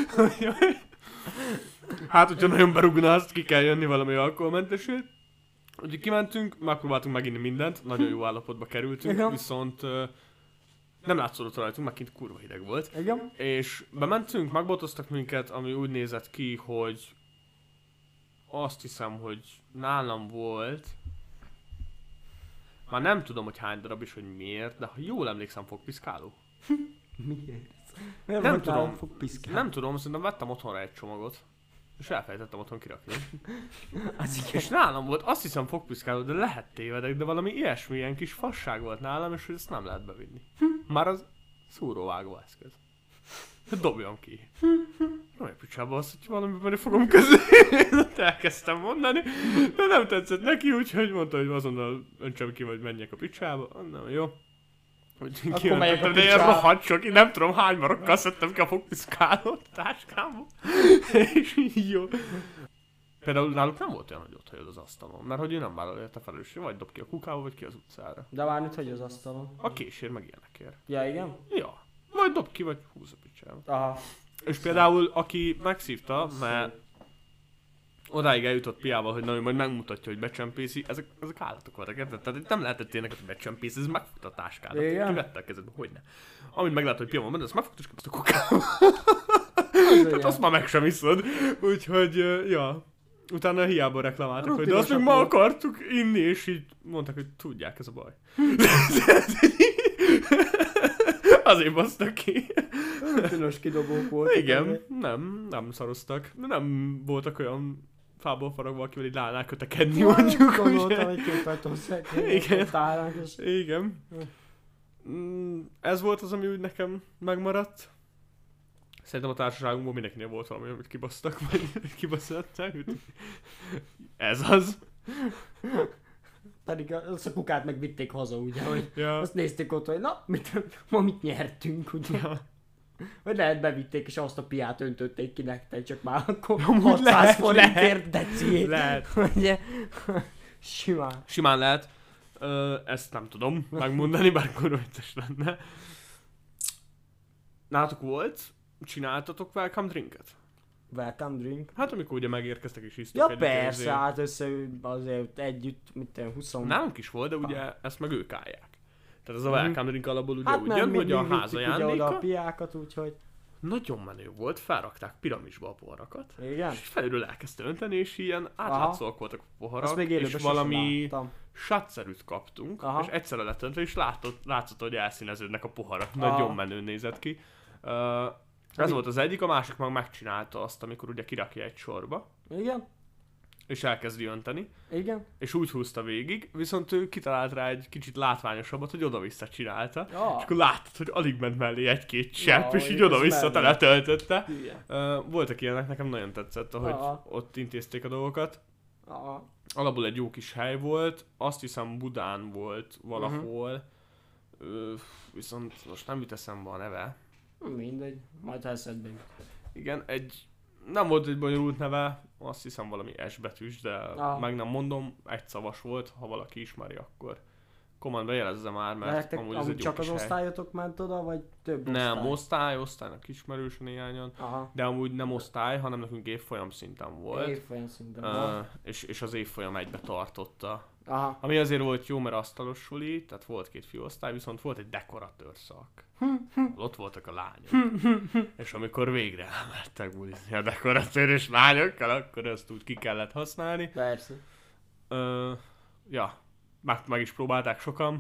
Hát, hogyha nagyon berúgna, azt ki kell jönni valami alkoholmentesét. Úgyhogy kimentünk, megpróbáltunk meginni mindent, nagyon jó állapotba kerültünk, Igen. viszont nem látszódott rajtunk, mert kint kurva hideg volt. Igen. És bementünk, megbotoztak minket, ami úgy nézett ki, hogy azt hiszem, hogy nálam volt, már nem tudom, hogy hány darab és hogy miért, de ha jól emlékszem, fogpiszkáló. Miért? Nem tudom, nem tudom, szerintem vettem otthonra egy csomagot, és elfelejtettem otthon kirakni. Az igen. És nálam volt, azt hiszem fogpiszkáló, de lehet tévedek, de valami ilyesmi, ilyen kis fasság volt nálam, és hogy ezt nem lehet bevinni. Már az szúróvágó eszköz. Dobjam ki. Nem egy picsába azt, hogy valamiben fogom közé. Elkezdtem mondani, de nem tetszett neki, úgyhogy mondta, hogy azonnal öntsem ki, vagy menjek a picsába. Nem, jó. Úgyhogy Akkor megyek a de ilyen picsába. rohadt sok, én nem tudom hány marokkal szedtem ki a fogpiszkálót táskámból. És így jó. Például náluk nem volt olyan, hogy ott hagyod az asztalon, mert hogy ő nem vállal érte felelősség, vagy dob ki a kukába, vagy ki az utcára. De várni, hogy az asztalon. A késért meg ilyenekért. Ja, igen? Ja. Vagy dob ki, vagy húz a picsába. Aha. És például, aki megszívta, mert odáig eljutott piával, hogy na, majd megmutatja, hogy becsempészi, ezek állatok voltak, érted? Tehát itt nem lehetett tényleg, hogy becsempészi, ez megfogta a táskádat. Igen. Kivette a kezedbe, hogyne. Amint meglát, hogy pia van benne, azt megfogta, és kapott a kukába. Tehát azt már meg sem iszod. Úgyhogy, ja. Utána hiába reklamáltak, hogy de azt még ma akartuk inni, és így mondták, hogy tudják, ez a baj. Azért basztak ki. Rutinos kidobók voltak. Igen, nem szaroztak. De nem voltak olyan fából faragva, akivel így leállnál kötekedni, mondjuk. Gondoltam, hogy két ajtószekrény. Igen. És... Igen. Ez volt az, ami úgy nekem megmaradt. Szerintem a társaságunkból mindenkinél volt valami, amit kibasztak, vagy kibasztatták. Ez az. Pedig azt a kukát megvitték haza, ugye, hogy Ja. azt nézték ott, hogy na, ma mit nyertünk, ugye. Ja. Vagy lehet bevitték, és azt a piát öntötték ki nektek, csak már akkor Amúgy 600 lehet, forintért deciét. Lehet. Ugye? Simán. Simán lehet. Ezt nem tudom megmondani, bár kurva vicces lenne. Nálatok volt? Csináltatok welcome drinket? Welcome drink. Hát amikor ugye megérkeztek és isztok Ja együtt, persze, ezért- hát azért együtt, mit tudom, 20... Nálunk is volt, de ugye ezt meg ők állják. Tehát ez a Mhm. welcome drink alapból ugye Hát úgy nem, jön, mi hogy a vittük ház ugye oda a ajándéka. piákat, úgyhogy... Nagyon menő volt, felrakták piramisba a poharakat. Igen? És felülről elkezdte önteni, és ilyen átlátszóak voltak a poharak, Azt még élőben és valami sosem láttam. satszerűt kaptunk, Aha. és egyszerre letöntve, és látszott, hogy elszíneződnek a poharak. Aha. Nagyon menő nézett ki. Ez volt az egyik, a másik meg megcsinálta azt, amikor ugye kirakja egy sorba, Igen? és elkezdi önteni, Igen? és úgy húzta végig, viszont ő kitalált rá egy kicsit látványosabbat, hogy oda-vissza csinálta. Ja. És akkor láttad, hogy alig ment mellé egy-két csepp, Ja, és így mondjuk oda-vissza ez teletöltötte. Hülye. Voltak ilyenek, nekem nagyon tetszett, ahogy Aha. ott intézték a dolgokat. Aha. Alapból egy jó kis hely volt, azt hiszem Budán volt valahol, viszont most nem jut eszembe a neve. Mindegy, majd ha eszedbe jut. Igen, nem volt egy bonyolult neve, azt hiszem valami S betűs, de meg nem mondom, egy szavas volt, ha valaki ismeri, akkor kommentbe jelezze már, mert Nektek amúgy ez amúgy egy jó csak kis az hely. osztályotok ment oda, vagy több Nem, osztálynak ismerős néhányan, Aha. de amúgy nem osztály, hanem nekünk évfolyam szinten volt. Évfolyam szinten volt. És az évfolyam egybe tartotta. Aha. Ami azért volt jó, mert asztalos suli, tehát volt két fiúosztály, viszont volt egy dekoratőr szak. Ott voltak a lányok. És amikor végre elmertek bulizni a dekoratőr és lányokkal, akkor ezt úgy ki kellett használni. Persze. Ja, meg is próbálták sokan.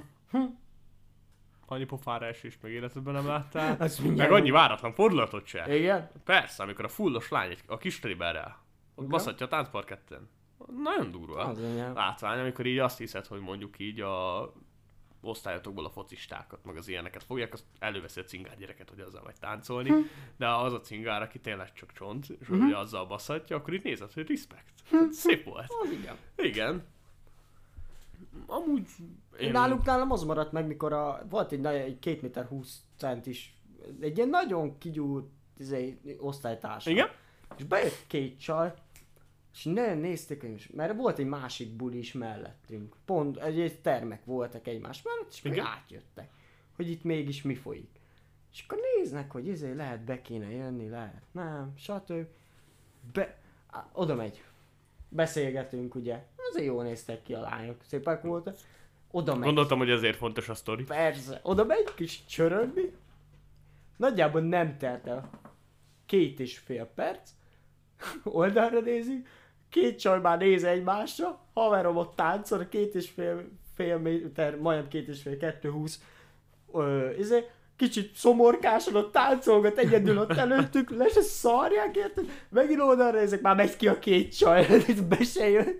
Annyi pofára esést meg életedben nem láttál. Azt Meg mindjárt- annyi váratlan fordulatot se. Igen? Persze, amikor a fullos lány a kis tréberrel ott Igen. baszhatja a táncparketten. Nagyon durva Az anyám. látvány, amikor így azt hiszed, hogy mondjuk így a osztályotokból a focistákat, meg az ilyeneket fogják, azt előveszi a cingár gyereket, hogy azzal vagy táncolni, de az a cingár, aki tényleg csak csont, és hogy azzal baszhatja, akkor itt nézed, hogy respect. Szép volt. Az igen. Igen. amúgy... Nálam az maradt meg, mikor volt egy 2 méter 20 centis, egy ilyen nagyon kigyúrt osztálytársam. Igen? És bejött 2 csaj, és nagyon nézték, mert volt egy másik buli is mellettünk. Pont egy termek voltak egymás mellett, és még átjöttek, hogy itt mégis mi folyik. És akkor néznek, hogy lehet be kéne jönni, lehet nem, stb. Oda megy. Beszélgetünk, ugye. Azért jól néztek ki a lányok, szépek voltak. Oda megy. Gondoltam, hogy ezért fontos a sztori. Persze. Oda megy, kis csörögni. Nagyjából nem telt el 2,5 perc. Oldalra nézik. 2 csaj már néz egymásra. Haverom ott táncol, 2,5 méter, majdnem 2,5-2,20. Kicsit szomorkásan ott táncolgat egyedül ott előttük, le se szarják, érted? Megint oldalra nézek, már megy ki a 2 csaj, be se jön.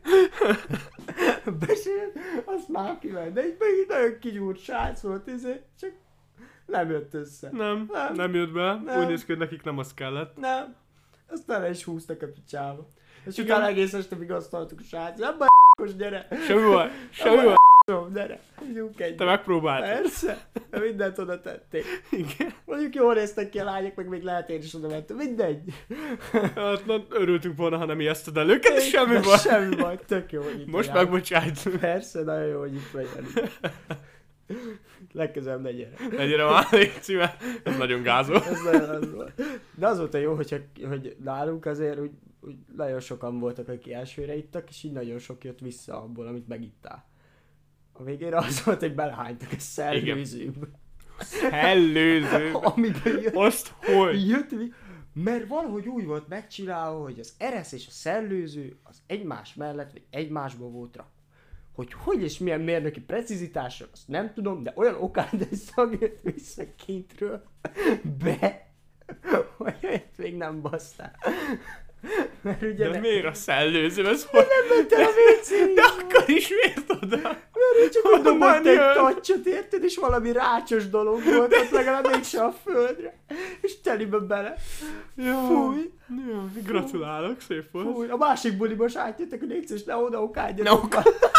Azt már kiment. De így megint nagyon kigyúrt srác volt, csak nem jött össze. Nem jött be. Nem. Úgy néz ki, hogy nekik nem az kellett. Nem. Aztán el is húztak a picsába. És Igen. utána egész este vigasztaltuk a srác. Nem gyere. Semmi baj. Gyere. Gyújtsunk egyet. Te megpróbáltad. Persze. Mindent oda tették. Igen. Mondjuk jól néztek ki a lányok, meg még lehet én is oda mentem. Mindegy. Hát, örültünk volna, ha nem ijeszted el őket, és semmi De baj. semmi baj, tök jó, hogy itt Most vagy. megbocsájt. Persze, nagyon jó, hogy itt vagy. Legközelebb ne gyere. Egyre már légy, mert ez nagyon gázol. Ez nagyon az volt. De az volt a jó, hogy nálunk azért úgy nagyon sokan voltak, akik elsőre ittak, és így nagyon sok jött vissza abból, amit megittál. A végére az volt, hogy belehánytak a szellőzőbe. Szellőző. Amiben jött. Azt hogy? Jött, mert valahogy úgy volt megcsinálva, hogy az eresz és a szellőző az egymás mellett, vagy egymásba volt rakva. Hogy és milyen mérnöki precizitással, azt nem tudom, de olyan okádai szag jött vissza kintről be, hogy olyat még nem basztál. Mert ugye De miért a szellőző? Ez hogy? nem ment el a WC-be. De akkor is miért oda? Mert csak oda Honnan ment egy jön? tacsot, érted? És valami rácsos dolog volt, ott legalább mégse a földre. És telibe bele. Fúj. Jó, gratulálok, szép volt. Fúj. A másik buliba s átjöttek, hogy légy szíves, ne oda okádjatok. Ne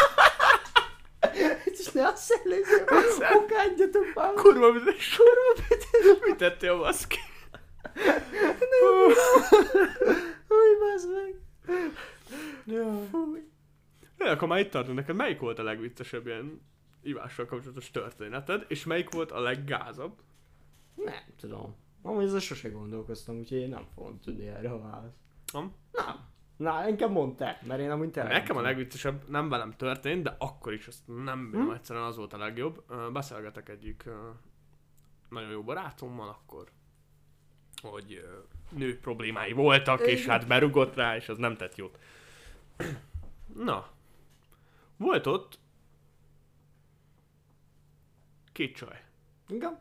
És ne a szellőző, okádjatok már. Kurva bizonyos. Mit tettél, baszki? Fúj, bazd meg. Fúj. De akkor már itt tartunk, neked melyik volt a legviccesebb ilyen ivással kapcsolatos történeted, és melyik volt a leggázabb? Nem tudom. Amúgy ezzel sose gondolkoztam, úgyhogy én nem fogom tudni erre a választ. Nem? Nem. Na, inkább mondd te, mert én amúgy tényleg Nekem a legviccesebb nem velem történt, de akkor is azt nem bírom, egyszerűen az volt a legjobb. Beszélgetek egyik nagyon jó barátommal akkor, hogy nő problémái voltak, és hát berugott rá, és az nem tett jót. Na, volt ott 2 csaj. Igen?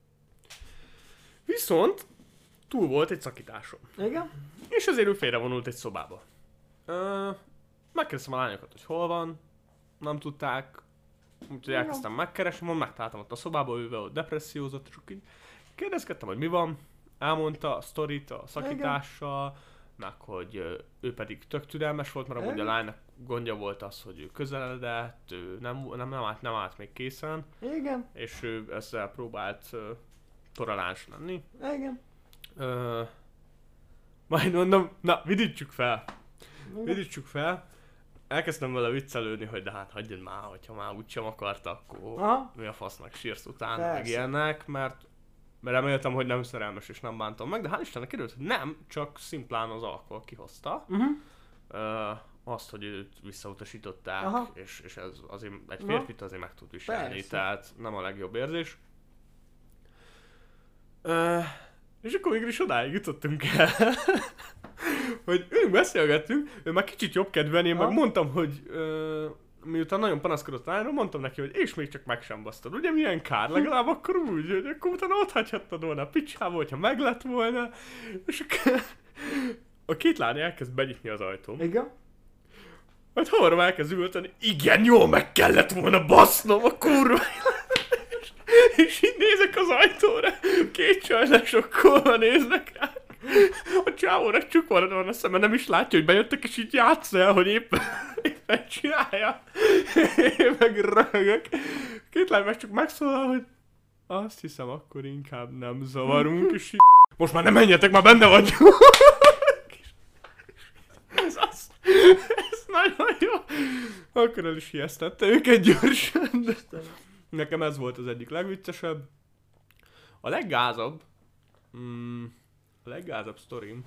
Viszont túl volt egy szakításom. Igen? És azért ő félrevonult egy szobába. Megkérdeztem a lányokat, hogy hol van, nem tudták, úgyhogy elkezdtem megkeresni, megtaláltam ott a szobába, ő ott depressziózott, és így kérdezkedtem, hogy mi van, elmondta a sztorit a szakítással, meg hogy ő pedig tök türelmes volt, mert amúgy a lánynak gondja volt az, hogy ő közeledett, ő nem állt még készen, Igen? és ő ezzel próbált toleráns lenni. Igen? Majd mondom, na, vidítsuk fel. Elkezdtem vele viccelődni, hogy de hát hagyjad már, hogyha már úgysem akarta, akkor mi a fasznak sírsz utána, meg ilyenek, mert reméltem, hogy nem szerelmes és nem bántam meg, de hál' Istennek kiderült, hogy nem, csak szimplán az alkohol kihozta. Azt, hogy őt visszautasították, és ez azért egy férfit azért meg tud viselni, tehát nem a legjobb érzés. És akkor végül is odáig jutottunk el, hogy ők beszélgettünk, ő már kicsit jobb kedven, én meg mondtam, hogy miután nagyon panaszkodott rá, mondtam neki, hogy és még csak meg sem basztad, ugye milyen kár, legalább akkor úgy, hogy akkor utána ott hagyhattad volna a picsába, hogyha meg lett volna, és akkor a 2 lány elkezd benyitni az ajtón. Igen? Majd hamarom elkezd üvölteni, igen, jól meg kellett volna basznom a kurva. És így nézek az ajtóra, 2 csajnak sokkolva néznek rá. A csávónak csukva van a szeme, nem is látja, hogy bejöttek, és így játsz el, hogy éppen megcsinálja. Én meg röhögök. Két lány meg csak megszólal, hogy azt hiszem, akkor inkább nem zavarunk, és most már nem menjetek, már benne vagyunk. Ez nagyon jó. Akkor el is ijesztette őket gyorsan. Nekem ez volt az egyik legviccesebb. A leggázabb sztorim.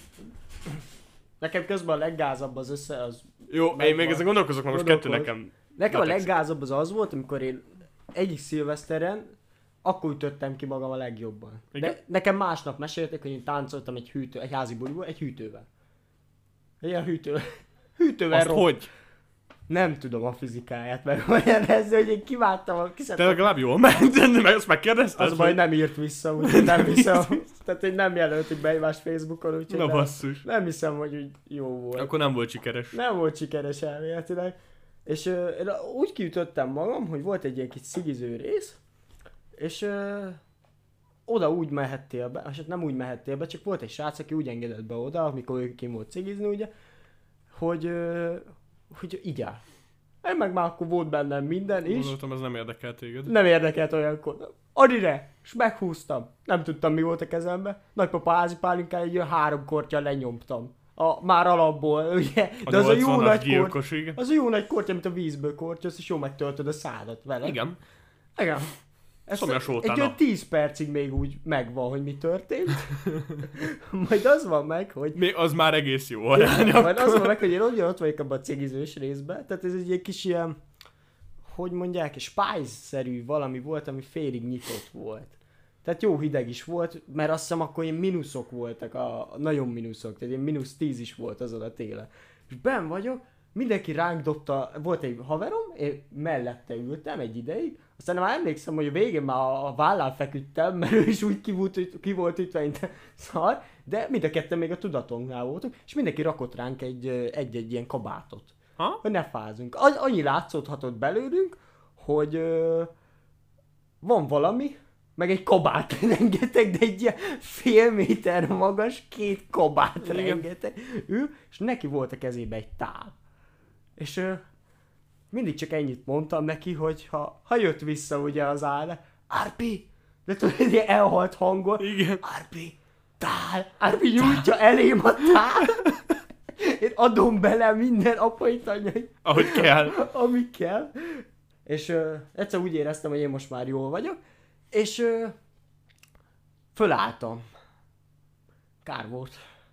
Nekem közben a leggázabb az Jó, én még ezen gondolkozok, mert most kettő nekem. Nekem a leggázabb az volt, amikor én egyik szilveszteren akkor ütöttem ki magam a legjobban. De nekem másnap mesélték, hogy én táncoltam egy házi buliból, egy hűtővel. Ilyen hűtővel azt hogy? Nem tudom a fizikáját megmagyarázni, hogy én kiváltam, Te legalább jól ment, meg azt megkérdezted? Az baj, nem írt vissza, úgyhogy nem hiszem. Tehát, hogy nem jelöltük be egymást Facebookon, úgyhogy na basszus. Nem hiszem, hogy úgy jó volt. Akkor nem volt sikeres. Nem volt sikeres elméletileg. És én úgy kiütöttem magam, hogy volt egy ilyen kis szigiző rész, és oda úgy mehettél be, hát nem úgy mehettél be, csak volt egy srác, aki úgy engedett be oda, amikor ő kim volt cigizni, ugye, hogy igyál. Én meg már akkor volt bennem minden is. Gondoltam, ez nem érdekel téged. Nem érdekelt olyankor. Adire! És meghúztam. Nem tudtam, mi volt a kezembe. Nagypapa házi pálinkán egy olyan 3 kortya lenyomtam. Már alapból, ugye? De az a jó nagy kortya. Az a jó nagy kortya, mint a vízből kortya, és jó megtöltöd a szádat vele. Igen. Igen. Egy olyan 10 percig még úgy megvan, hogy mi történt. Majd az van meg, hogy... Az már egész jó arány. Majd az van meg, hogy én ott vagyok abban a cigizős részben. Tehát ez egy kis ilyen, hogy mondják, spice-szerű valami volt, ami félig nyitott volt. Tehát jó hideg is volt, mert azt hiszem akkor ilyen mínuszok voltak, nagyon mínuszok, tehát ilyen -10 is volt azon a télen. És benn vagyok, mindenki ránk dobta, volt egy haverom, én mellette ültem egy ideig, aztán már emlékszem, hogy a végén már a vállán feküdtem, mert ő is úgy ki volt ütve, mint szar, de mind a ketten még a tudatonknál voltunk, és mindenki rakott ránk egy ilyen kabátot, hogy ne fázunk. Annyi látszódhatott belőlünk, hogy van valami, meg egy kabát rengeteg, de egy ilyen fél méter magas, 2 kabát rengeteg. És neki volt a kezébe egy tál. És mindig csak ennyit mondtam neki, hogy ha jött vissza ugye az áll, Árpi! De tudod, egy ilyen elhalt hangon, igen. Árpi! Tál! Árpi nyújtja elém a tál! Én adom bele minden apait, anyai. Ahogy kell. Ami kell. És egyszer úgy éreztem, hogy én most már jól vagyok. És fölálltam. Kár volt.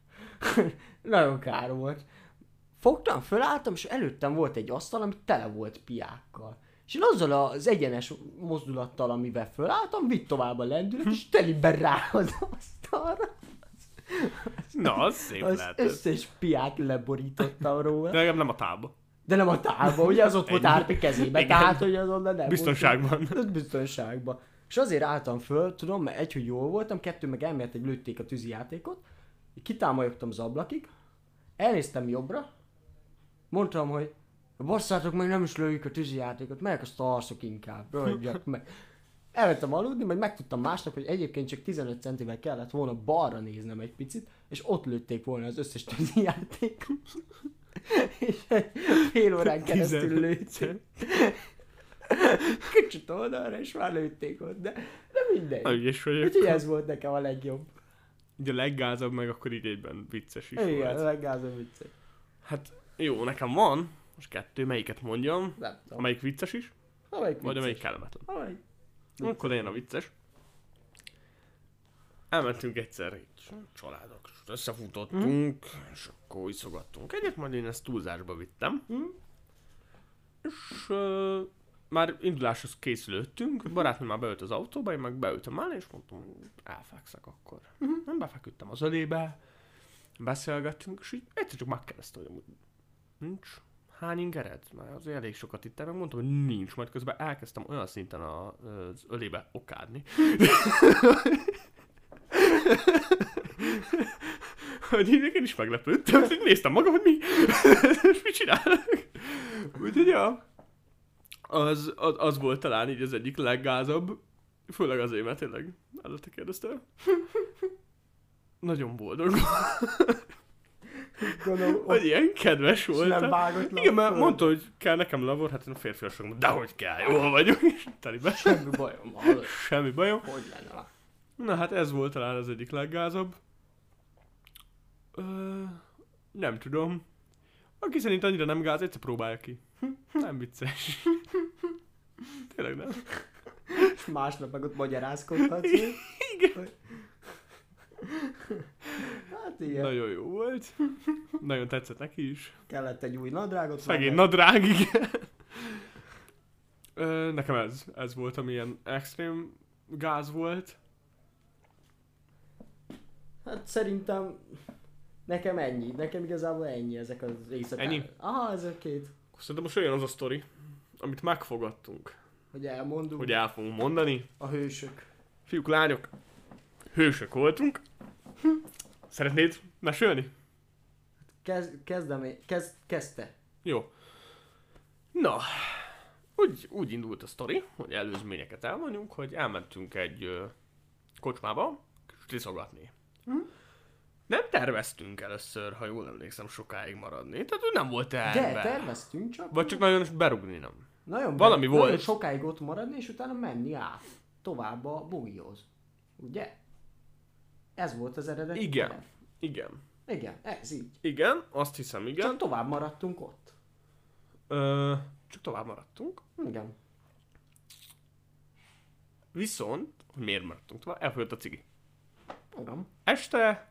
Nagyon kár volt. Fogtam, fölálltam, és előttem volt egy asztal, ami tele volt piákkal. És én azzal az egyenes mozdulattal, amivel fölálltam, vitt tovább a lendület, és teliben rá az asztalra. Na, az szép lehet. Az összes piát leborítottam róla. De legalább nem a tálba. De nem a tálba, ugye az ott volt Árpi kezébe, tehát hogy azonnal nem. Biztonságban. Volt. Biztonságban. És azért álltam föl, tudom, mert hogy jól voltam, 2 meg elméletileg lőtték a tűzijátékot, kitámolyogtam az ablakig, elnéztem jobbra, mondtam, hogy basszátok meg, nem is lőjük a tűzijátékot, melyek azt a harcok inkább, röhögjek meg. Elmentem aludni, majd megtudtam másnap, hogy egyébként csak 15 centivel kellett volna balra néznem egy picit, és ott lőtték volna az összes tűzijátékot. És egy fél órán keresztül lőtték. Kicsit oldalra, és már lőtték ott, de mindegy. Úgyhogy ez volt nekem a legjobb. Ugye a leggázabb, meg akkor így egyben vicces is. Igen, volt. A leggázabb vicces. Hát jó, nekem van, most 2, melyiket mondjam. Nem tudom. Amelyik vicces is, vagy amelyik kellemetlen. Akkor legyen a vicces. Elmentünk egyszer így családok, összefutottunk, és akkor iszogattunk egyet, majd én ezt túlzásba vittem. És már induláshoz készülöttünk, barátnőm már beült az autóba, én meg beültem mellé, és mondtam, hogy elfekszek akkor. Nem befeküdtem az ölébe, beszélgettünk, és így egyszer csak megkérdezte, hogy nincs. Hány ingered? Már azért elég sokat ittem, meg mondtam, hogy nincs, majd közben elkezdtem olyan szinten az ölébe okádni. Hogy én is meglepődtem, hogy néztem magam, hogy mit csinálok. Úgyhogy ja, az volt talán így az egyik leggázabb, főleg azért, mert tényleg előtte kérdeztél. Nagyon boldog. Gondolom, Hogy ilyen kedves nem voltam. vágott le. Igen, mert mondta, hogy kell nekem lavor, hát én a férfiasok mondom, dehogy kell, jól vagyok, és telibe. Semmi bajom, hallod? Semmi bajom. Hogy lenne lá? Na hát ez volt talán az egyik leggázabb. Nem tudom. Aki szerint annyira nem gáz, egyszer próbálja ki. Nem vicces. Tényleg nem. És másnap meg ott magyarázkodhatsz. Igen. Hát igen. Nagyon jó volt. Nagyon tetszett neki is. Kellett egy új nadrágot. Szegény nadrág, igen. Nekem ez volt, ami ilyen extrém gáz volt. Hát szerintem nekem ennyi. Nekem igazából ennyi ezek az éjszakák. Ennyi? Aha, ez a két. Szerintem most olyan az a sztori, amit megfogadtunk, Hogy elmondunk. hogy el fogunk mondani. A hősök. Fiúk, lányok, hősök voltunk. Szeretnéd mesélni? Kezdte. Jó. Na, úgy indult a sztori, hogy előzményeket elmondjunk, hogy elmentünk egy kocsmába tiszogatni. Nem terveztünk először, ha jól emlékszem, sokáig maradni. Tehát nem volt terve. De terveztünk csak. Vagy csak nagyon berugni nem. Nagyon valami volt. Nagyon sokáig ott maradni, és utána menni át. Tovább a bugihoz. Ugye? Ez volt az eredeti Igen. terv. Igen. Igen, ez így. Igen, azt hiszem, igen. Csak tovább maradtunk ott. Csak tovább maradtunk. Igen. Viszont, hogy miért maradtunk tovább, elfogyott a cigi. Igen. Este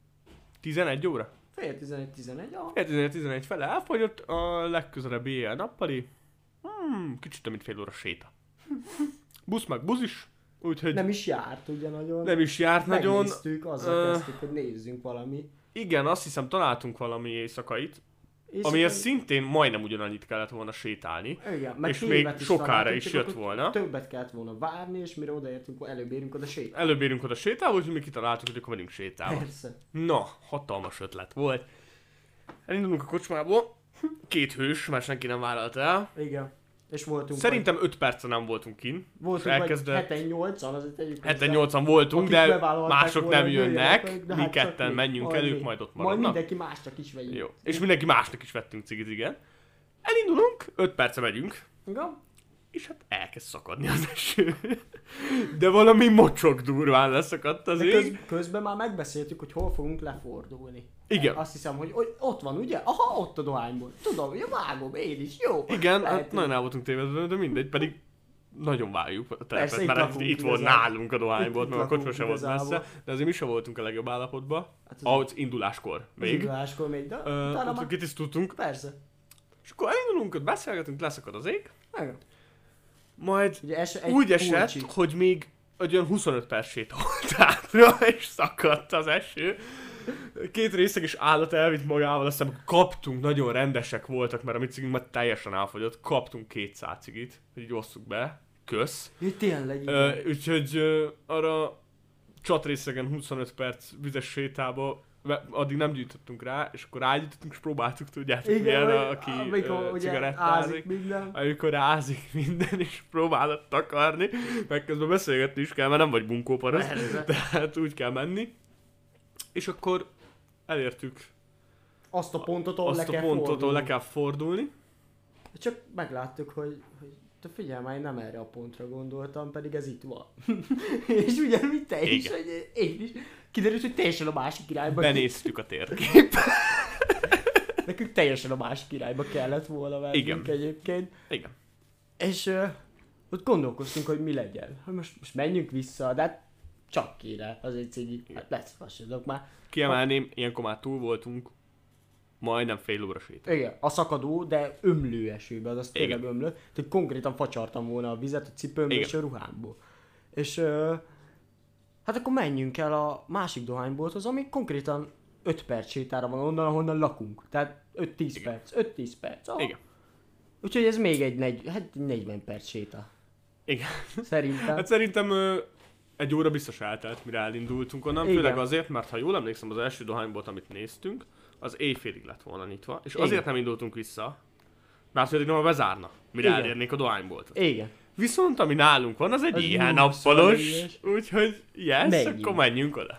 11 óra. Fél 11, ah. 11 fele elfogyott, a legközelebb éjjel nappali. Kicsit több mint fél óra séta. Busz meg busz is, úgyhogy Nem is járt ugye nagyon. nem is járt nagyon. Megnéztük, azzal kezdtük, hogy nézzünk valami. Igen, azt hiszem találtunk valami éjszakait, amihez szintén majdnem ugyanannyit kellett volna sétálni. Igen, meg és még tévet sokára találtunk, is csak jött akkor volna. Többet kellett volna várni, és mire odaértünk, előbb érünk oda sétálni. Előbb érünk oda sétálva, úgyhogy mi kitaláltuk, hogy akkor megyünk sétálva. Persze. Na, hatalmas ötlet volt. Elindulunk a kocsmából, 2 hős, mert senki nem vállalta el. Igen. És voltunk. Szerintem 5 perce nem voltunk kin. Voltunk elkezdett... 7-8-an, azért tegyük 7-8-an voltunk, akik de bevállalták mások volna, nem hogy jönnek. jöjjenek, de Mi hát csak ketten mi. menjünk Majd el, ők mi. majd ott Majd maradnak. mindenki másnak is vegyünk. Jó. És mindenki másnak is vettünk cigit, igen. Elindulunk, 5 perce megyünk, Igen? és hát elkezd szakadni az eső. De valami mocsok durván leszakadt az De ég. közben már megbeszéltük, hogy hol fogunk lefordulni. Igen. Azt hiszem, hogy ott van, ugye? Aha, ott a dohányból. Tudom, ja, vágom, én is, jó. Igen, Lehet, hát nagyon el voltunk tévedve, de mindegy, pedig nagyon várjuk a terepet, Persze, itt mert lakunk itt volt igazából. nálunk a dohányból, Itt mert a kocsma lakunk sem volt igazából. messze, de azért mi sem voltunk a legjobb állapotban, Hát az- ahogy induláskor még. Induláskor még, de utána Ott már... kitisztultunk, Persze. és akkor elindulunk, ott beszélgetünk, leszakad az ég, Igen. majd Ugye úgy esett, hogy még egy olyan 25 perc sétált hátra, és szakadt az eső. 2 részleges állat elvitt magával, aztán kaptunk, nagyon rendesek voltak, mert a mi cigink már teljesen elfogyott, kaptunk 200 cigit, hogy így osszuk be, kösz. Ja, tényleg, igen. Úgyhogy arra csatrészegen 25 perc vizes sétába, addig nem gyűjtöttünk rá, és akkor rágyűjtöttünk, és próbáltuk, tudjátok, Igen, milyen, hogy- aki amikor ugye cigarettázik. ázik minden. Amikor ázik minden, és próbálod takarni, meg közben beszélgetni is kell, mert nem vagy bunkóparasz, Persze. tehát úgy kell menni. És akkor elértük Azt a pontot, ahol azt le a kell pontot, ahol le fordulni. kell fordulni. Csak megláttuk, hogy te figyelj, már én nem erre a pontra gondoltam, pedig ez itt van. és ugyanúgy te is, Igen. hogy én is. Kiderült, hogy teljesen a másik irányba. Benéztük a térkép. Nekünk teljesen a másik irányba kellett volna mennünk Igen. egyébként. Igen. És ott gondolkoztunk, hogy mi legyen. Hogy most menjünk vissza, de hát csak kéne az egy cigi. Hát leszfassadok már. Kiemelném, ilyenkor már túl voltunk, majdnem fél óra sétál. Igen, a szakadó, de ömlő esőben, az tényleg Igen. ömlő. Tehát konkrétan facsartam volna a vizet a cipőmből Igen. és a ruhámból. És hát akkor menjünk el a másik dohánybolthoz, ami konkrétan 5 perc sétára van onnan, ahonnan lakunk. Tehát 5-10 Igen. perc. 5-10 perc. Ah. Igen. Úgyhogy ez még egy 40 perc séta. Igen. Szerintem. Hát szerintem egy óra biztos eltelt, mire elindultunk onnan, Igen. főleg azért, mert ha jól emlékszem, az első dohánybolt, amit néztünk, az éjfélig lett volna nyitva, és Igen. azért nem indultunk vissza, mert pedig nem bezárna, mire Igen. elérnék a dohányboltot. Igen. Viszont ami nálunk van, az egy Az ilyen nyugszor nappalos, ilyes. úgyhogy yes, Menjünk. akkor menjünk oda.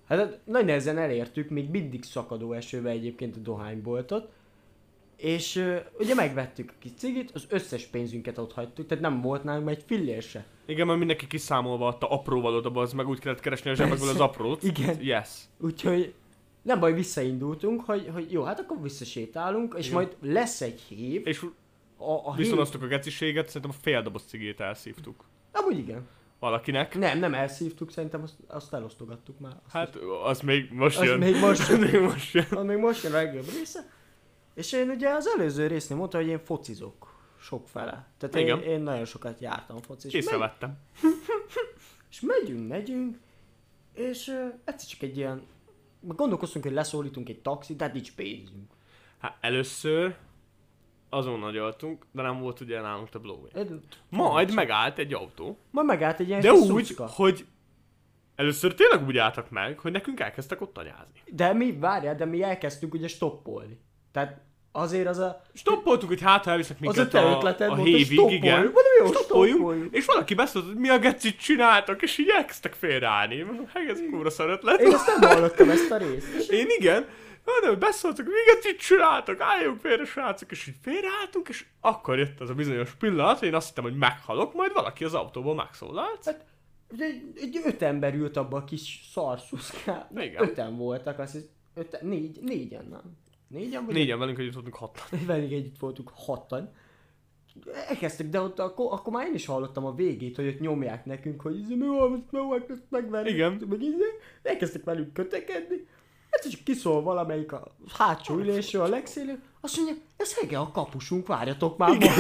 Hát nagy nehezen elértük, még mindig szakadó esővel egyébként a dohányboltot. És ugye megvettük a kis cigit, az összes pénzünket ott hagytuk, tehát nem volt nálunk egy fillér se. Igen, mert mindenki kiszámolva adta apróval oda, az meg úgy kellett keresni a zsebekből az aprót. Igen. Yes. Úgyhogy nem baj, visszaindultunk, hogy jó, hát akkor visszasétálunk, és Igen. majd lesz egy hív. És A hív... viszonoztuk a geciséget, szerintem a fél doboz cigét elszívtuk. Amúgy igen. Valakinek. Nem elszívtuk, szerintem azt elosztogattuk már. Hát az még most az jön. még most jön. még most jön. Az még most jön a legjobb része. És én ugye az előző résznél mondta, hogy én focizok sokfele. Tehát én nagyon sokat jártam focizni. Észrevettem. És megyünk, és egyszer csak egy ilyen... Gondolkoztunk, hogy leszólítunk egy taxit, de hát nincs pénzünk. Hát először azon nagyoltunk, de nem volt ugye nálunk a blowing. Majd megállt egy autó. Majd megállt egy ilyen De kis úgy, szucka. hogy először tényleg úgy álltak meg, hogy nekünk elkezdtek ott anyázni. De mi elkezdtünk ugye stoppolni. Tehát azért az a... Stoppoltuk, hogy hát ha elvisznek Az minket a te ötleted a volt, hogy hévig, igen. Valami jó, stoppoljunk. És valaki beszólt, hogy mi a gecit csináltak, és így elkezdtek félreállni. Hát ez kúra szar ötlet. Én ezt nem hallottam, ezt a részt. Én igen. De beszóltak, hogy mi gecit csináltak, álljunk félre, srácok, és így félreálltunk, és akkor jött az a bizonyos pillanat, hogy én azt hittem, hogy meghalok, majd valaki az autóból megszólalt. Hát, ugye egy 5 ember ült abba a kis szarszuszkába. Igen. 5-en voltak, azt hiszem. Négyen, nem? Négyen Négyen velünk együtt voltunk 6. Velünk együtt voltunk 6-an. Elkezdtek, de ott akkor már én is hallottam a végét, hogy ott nyomják nekünk, hogy mi van, megverni. Igen. Meg elkezdtek velünk kötekedni. Ez csak kiszól valamelyik a hátsó ülésről, a legszélén. Azt mondja, ez Hege a kapusunk, várjatok már most.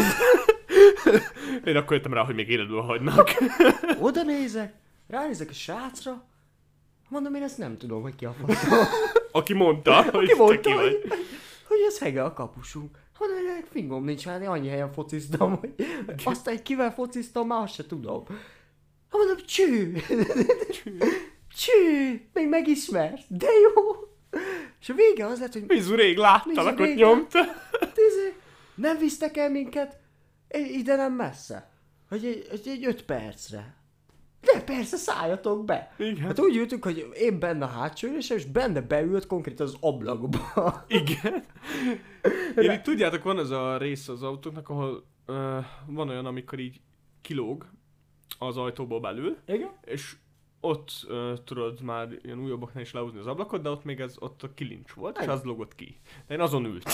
Én akkor jöttem rá, hogy még életből hagynak. Oda nézek, ránézek a srácra, mondom, én ezt nem tudom, hogy ki a faszom. Aki mondta, hogy Ki mondta, te ki vagy. hogy ez Hege a kapusunk. Mondom, hogy fingom nincs, mert én annyi helyen fociztam, hogy aztán egy kivel fociztam, már azt se tudom. Mondom, cső, még megismersz, de jó. És a vége az lett, hogy Mizu rég láttalak, Mizu ott rég nyomta. nem visztek el minket ide nem messze, hogy egy 5 percre. De persze, szálljatok be. Igen. Hát úgy ültünk, hogy én benne a hátsó ülésem, és benne beült konkrétan az ablakba. Igen. Én így tudjátok, van ez a rész az autóknak, ahol van olyan, amikor így kilóg az ajtóból belül, Igen? és ott tudod már ilyen újabbaknál is lehúzni az ablakot, de ott még ott a kilincs volt, és Igen. az lógott ki. De én azon ültem.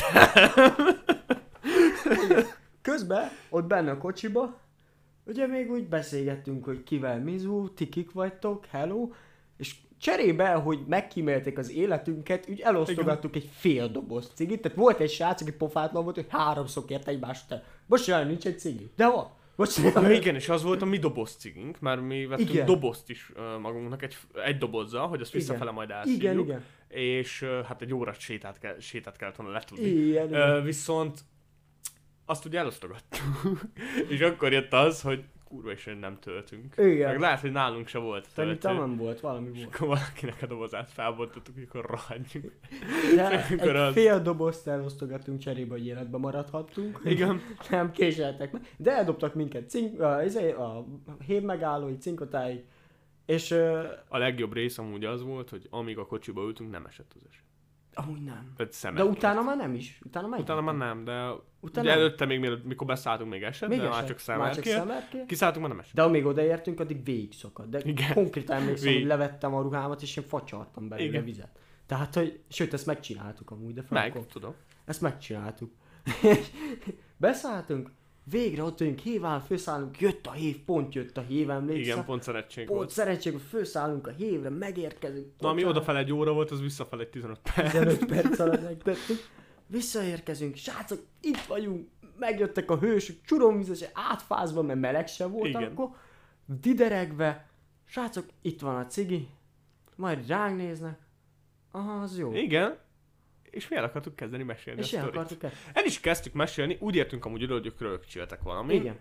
Közben, ott benne a kocsiba, ugye még úgy beszélgettünk, hogy kivel Mizu, ti kik vagytok, hello, és cserébe, hogy megkímélték az életünket, úgy elosztogattuk egy fél doboz cigit, tehát volt egy srác, aki pofátlan volt, hogy 3-szor kért egymást, te. Most jaj, nincs egy cigi. De van. Ja, igen, és az volt a mi doboz cigink, mert mi vettünk Igen. dobozt is magunknak, egy dobozzal, hogy azt visszafele majd elszívjuk. Igen. És hát egy órát sétát kellett volna letudni. Igen. Viszont azt ugye elosztogattuk. És akkor jött az, hogy kurva is nem töltünk. Igen. Meg lehet, hogy nálunk se volt Szerintem töltő. nem volt, valami És volt. akkor valakinek a dobozát felbontottuk, hogy akkor rohadjunk. De Akkor egy az- fél dobozt elosztogatunk cserébe, hogy életben maradhattunk. Igen. Nem késeltek meg. De eldobtak minket a hév megállói, cinkotáig. És A legjobb rész amúgy az volt, hogy amíg a kocsiba ültünk, nem esett az eső. amúgy nem. Tehát szemet De kért. utána már nem is. Utána már Utána már nem, de Utána ugye nem. előtte még mielőtt, mikor beszálltunk, még esett, Még de már esett. csak Már csak szemerkél. szemerkél. Kiszálltunk, már nem esett. De amíg odaértünk, addig végig szakadt. De Igen. konkrétan emlékszem, Végig. hogy levettem a ruhámat, és én facsartam belőle Igen. vizet. Tehát, hogy, sőt, ezt megcsináltuk amúgy, de Meg, frankon. tudom. Ezt megcsináltuk. Beszálltunk, végre ott vagyunk, héván főszállunk, jött a hév, pont jött a hév, emlékszem. Igen, pont szerencség Pont volt. szerencség, hogy főszállunk a hévre, megérkezünk. Na, ami Bocsánat, odafele egy óra volt, az visszafele egy 15 perc. 15 perc alatt megtettük. Visszaérkezünk, srácok, itt vagyunk, megjöttek a hősök, csuromvizes, átfázva, mert meleg sem volt Igen. akkor. Dideregve, srácok, itt van a cigi, majd ránk néznek. Aha, az jó. Igen. És mi el akartuk kezdeni mesélni És a el sztorit. akartuk El is kezdtük mesélni, úgy értünk amúgy oda, hogy ők rögcséltek valami. Igen.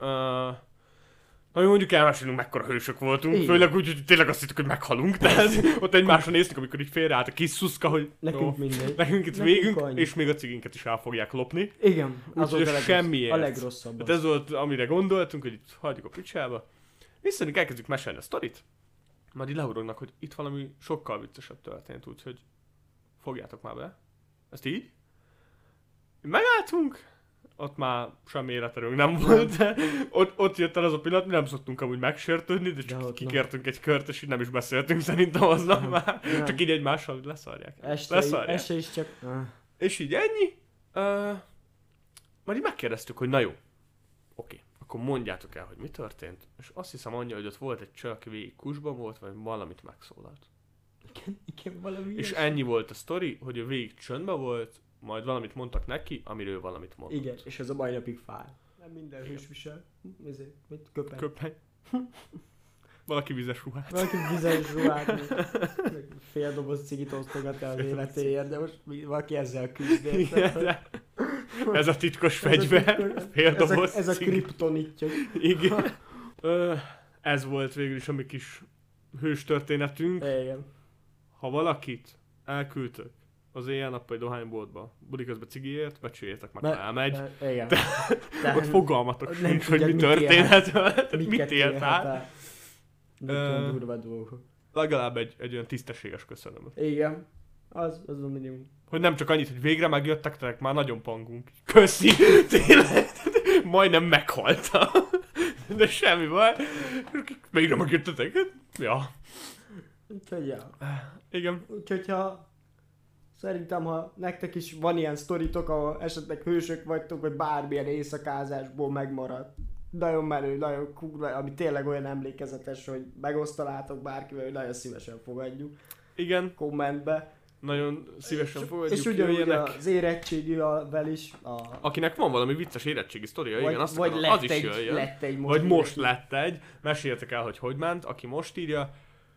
Na jó, mondjuk elmesélünk, mekkora hősök voltunk, Igen. főleg úgy, hogy tényleg azt hittük, hogy meghalunk, tehát ott egymásra néztük, amikor így félreállt a kis szuszka, hogy Nekünk jó, mindegy. nekünk itt Nekünk végünk, annyi. és még a ciginket is el fogják lopni. Igen, az Úgyhogy volt a semmiért. legrosszabb. Tehát ez volt, amire gondoltunk, hogy itt hagyjuk a picsába. Viszont elkezdjük mesélni a sztorit. Majd így lehurognak, hogy itt valami sokkal viccesebb történt, úgyhogy fogjátok már be. Ezt így. Megálltunk, ott már semmi életerőnk nem volt, de ott jött el az a pillanat, mi nem szoktunk amúgy megsértődni, de csak kikértünk egy kört, és így nem is beszéltünk szerintem aznap már. Csak így egymással leszarják. Este is csak... És így ennyi. Majd így megkérdeztük, hogy na jó, oké, akkor mondjátok el, hogy mi történt. És azt hiszem annyi, hogy ott volt egy csaj, aki végig kusban volt, vagy valamit megszólalt. Igen, valami és ennyi volt a sztori, hogy ő végig csöndben volt, majd valamit mondtak neki, amiről valamit mondott. Igen, és ez a mai napig fáj. Nem minden hős visel. Mit? Köpeny. Köpeny. Valaki vizes ruhát. Valaki vizes ruhát. Fél doboz cigit osztogat el az életéért, de most valaki ezzel küzd. Ez a titkos fegyver. Fél doboz ez a kriptonitja. Igen. Ez volt végül is a mi kis hős történetünk. Igen. Ha valakit elküldtök az éjjel-nappali dohányboltba, buli közben cigiért, becsüljétek meg, ha elmegy. Igen. Ott fogalmatok sincs, hogy mi történhet, mit élt át. Durva dolgok. Legalább egy olyan tisztességes köszönöm. Igen. Az a minimum. Hogy nem csak annyit, hogy végre megjöttek, már nagyon pangunk. Köszi! Tényleg! Majdnem meghaltam. De semmi baj. Végre megjöttetek. Ja. Úgyhogy ja. Igen. Úgyhogy szerintem, ha nektek is van ilyen sztoritok, ahol esetleg hősök vagytok, vagy bármilyen éjszakázásból megmaradt. Nagyon menő, nagyon cool, ami tényleg olyan emlékezetes, hogy megosztalátok bárkivel, hogy nagyon szívesen fogadjuk. Igen. Kommentbe. Nagyon szívesen fogadjuk. És ugyanúgy az érettségivel is. Akinek van valami vicces érettségi sztoria, igen, azt vagy akarom, az is jöjjön. Lett egy most. Vagy most lett egy. Meséljetek el, hogy ment, aki most írja.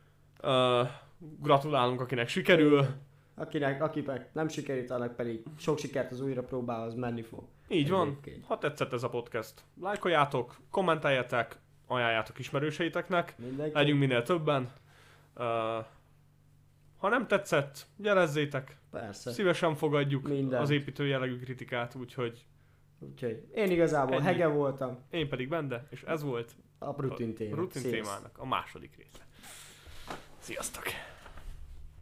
Gratulálunk, akinek sikerül. Akinek nem sikerült, annak pedig sok sikert az újra próbál, az menni fog. Így van. Ha tetszett ez a podcast, lájkoljátok, kommenteljetek, ajánljátok ismerőseiteknek. Legyünk minél többen. Ha nem tetszett, jelezzétek. Persze. Szívesen fogadjuk mindent. Az építő jellegű kritikát, úgyhogy én igazából Hege voltam. Én pedig Bende, és ez volt a rutin témának a második része. Sziasztok!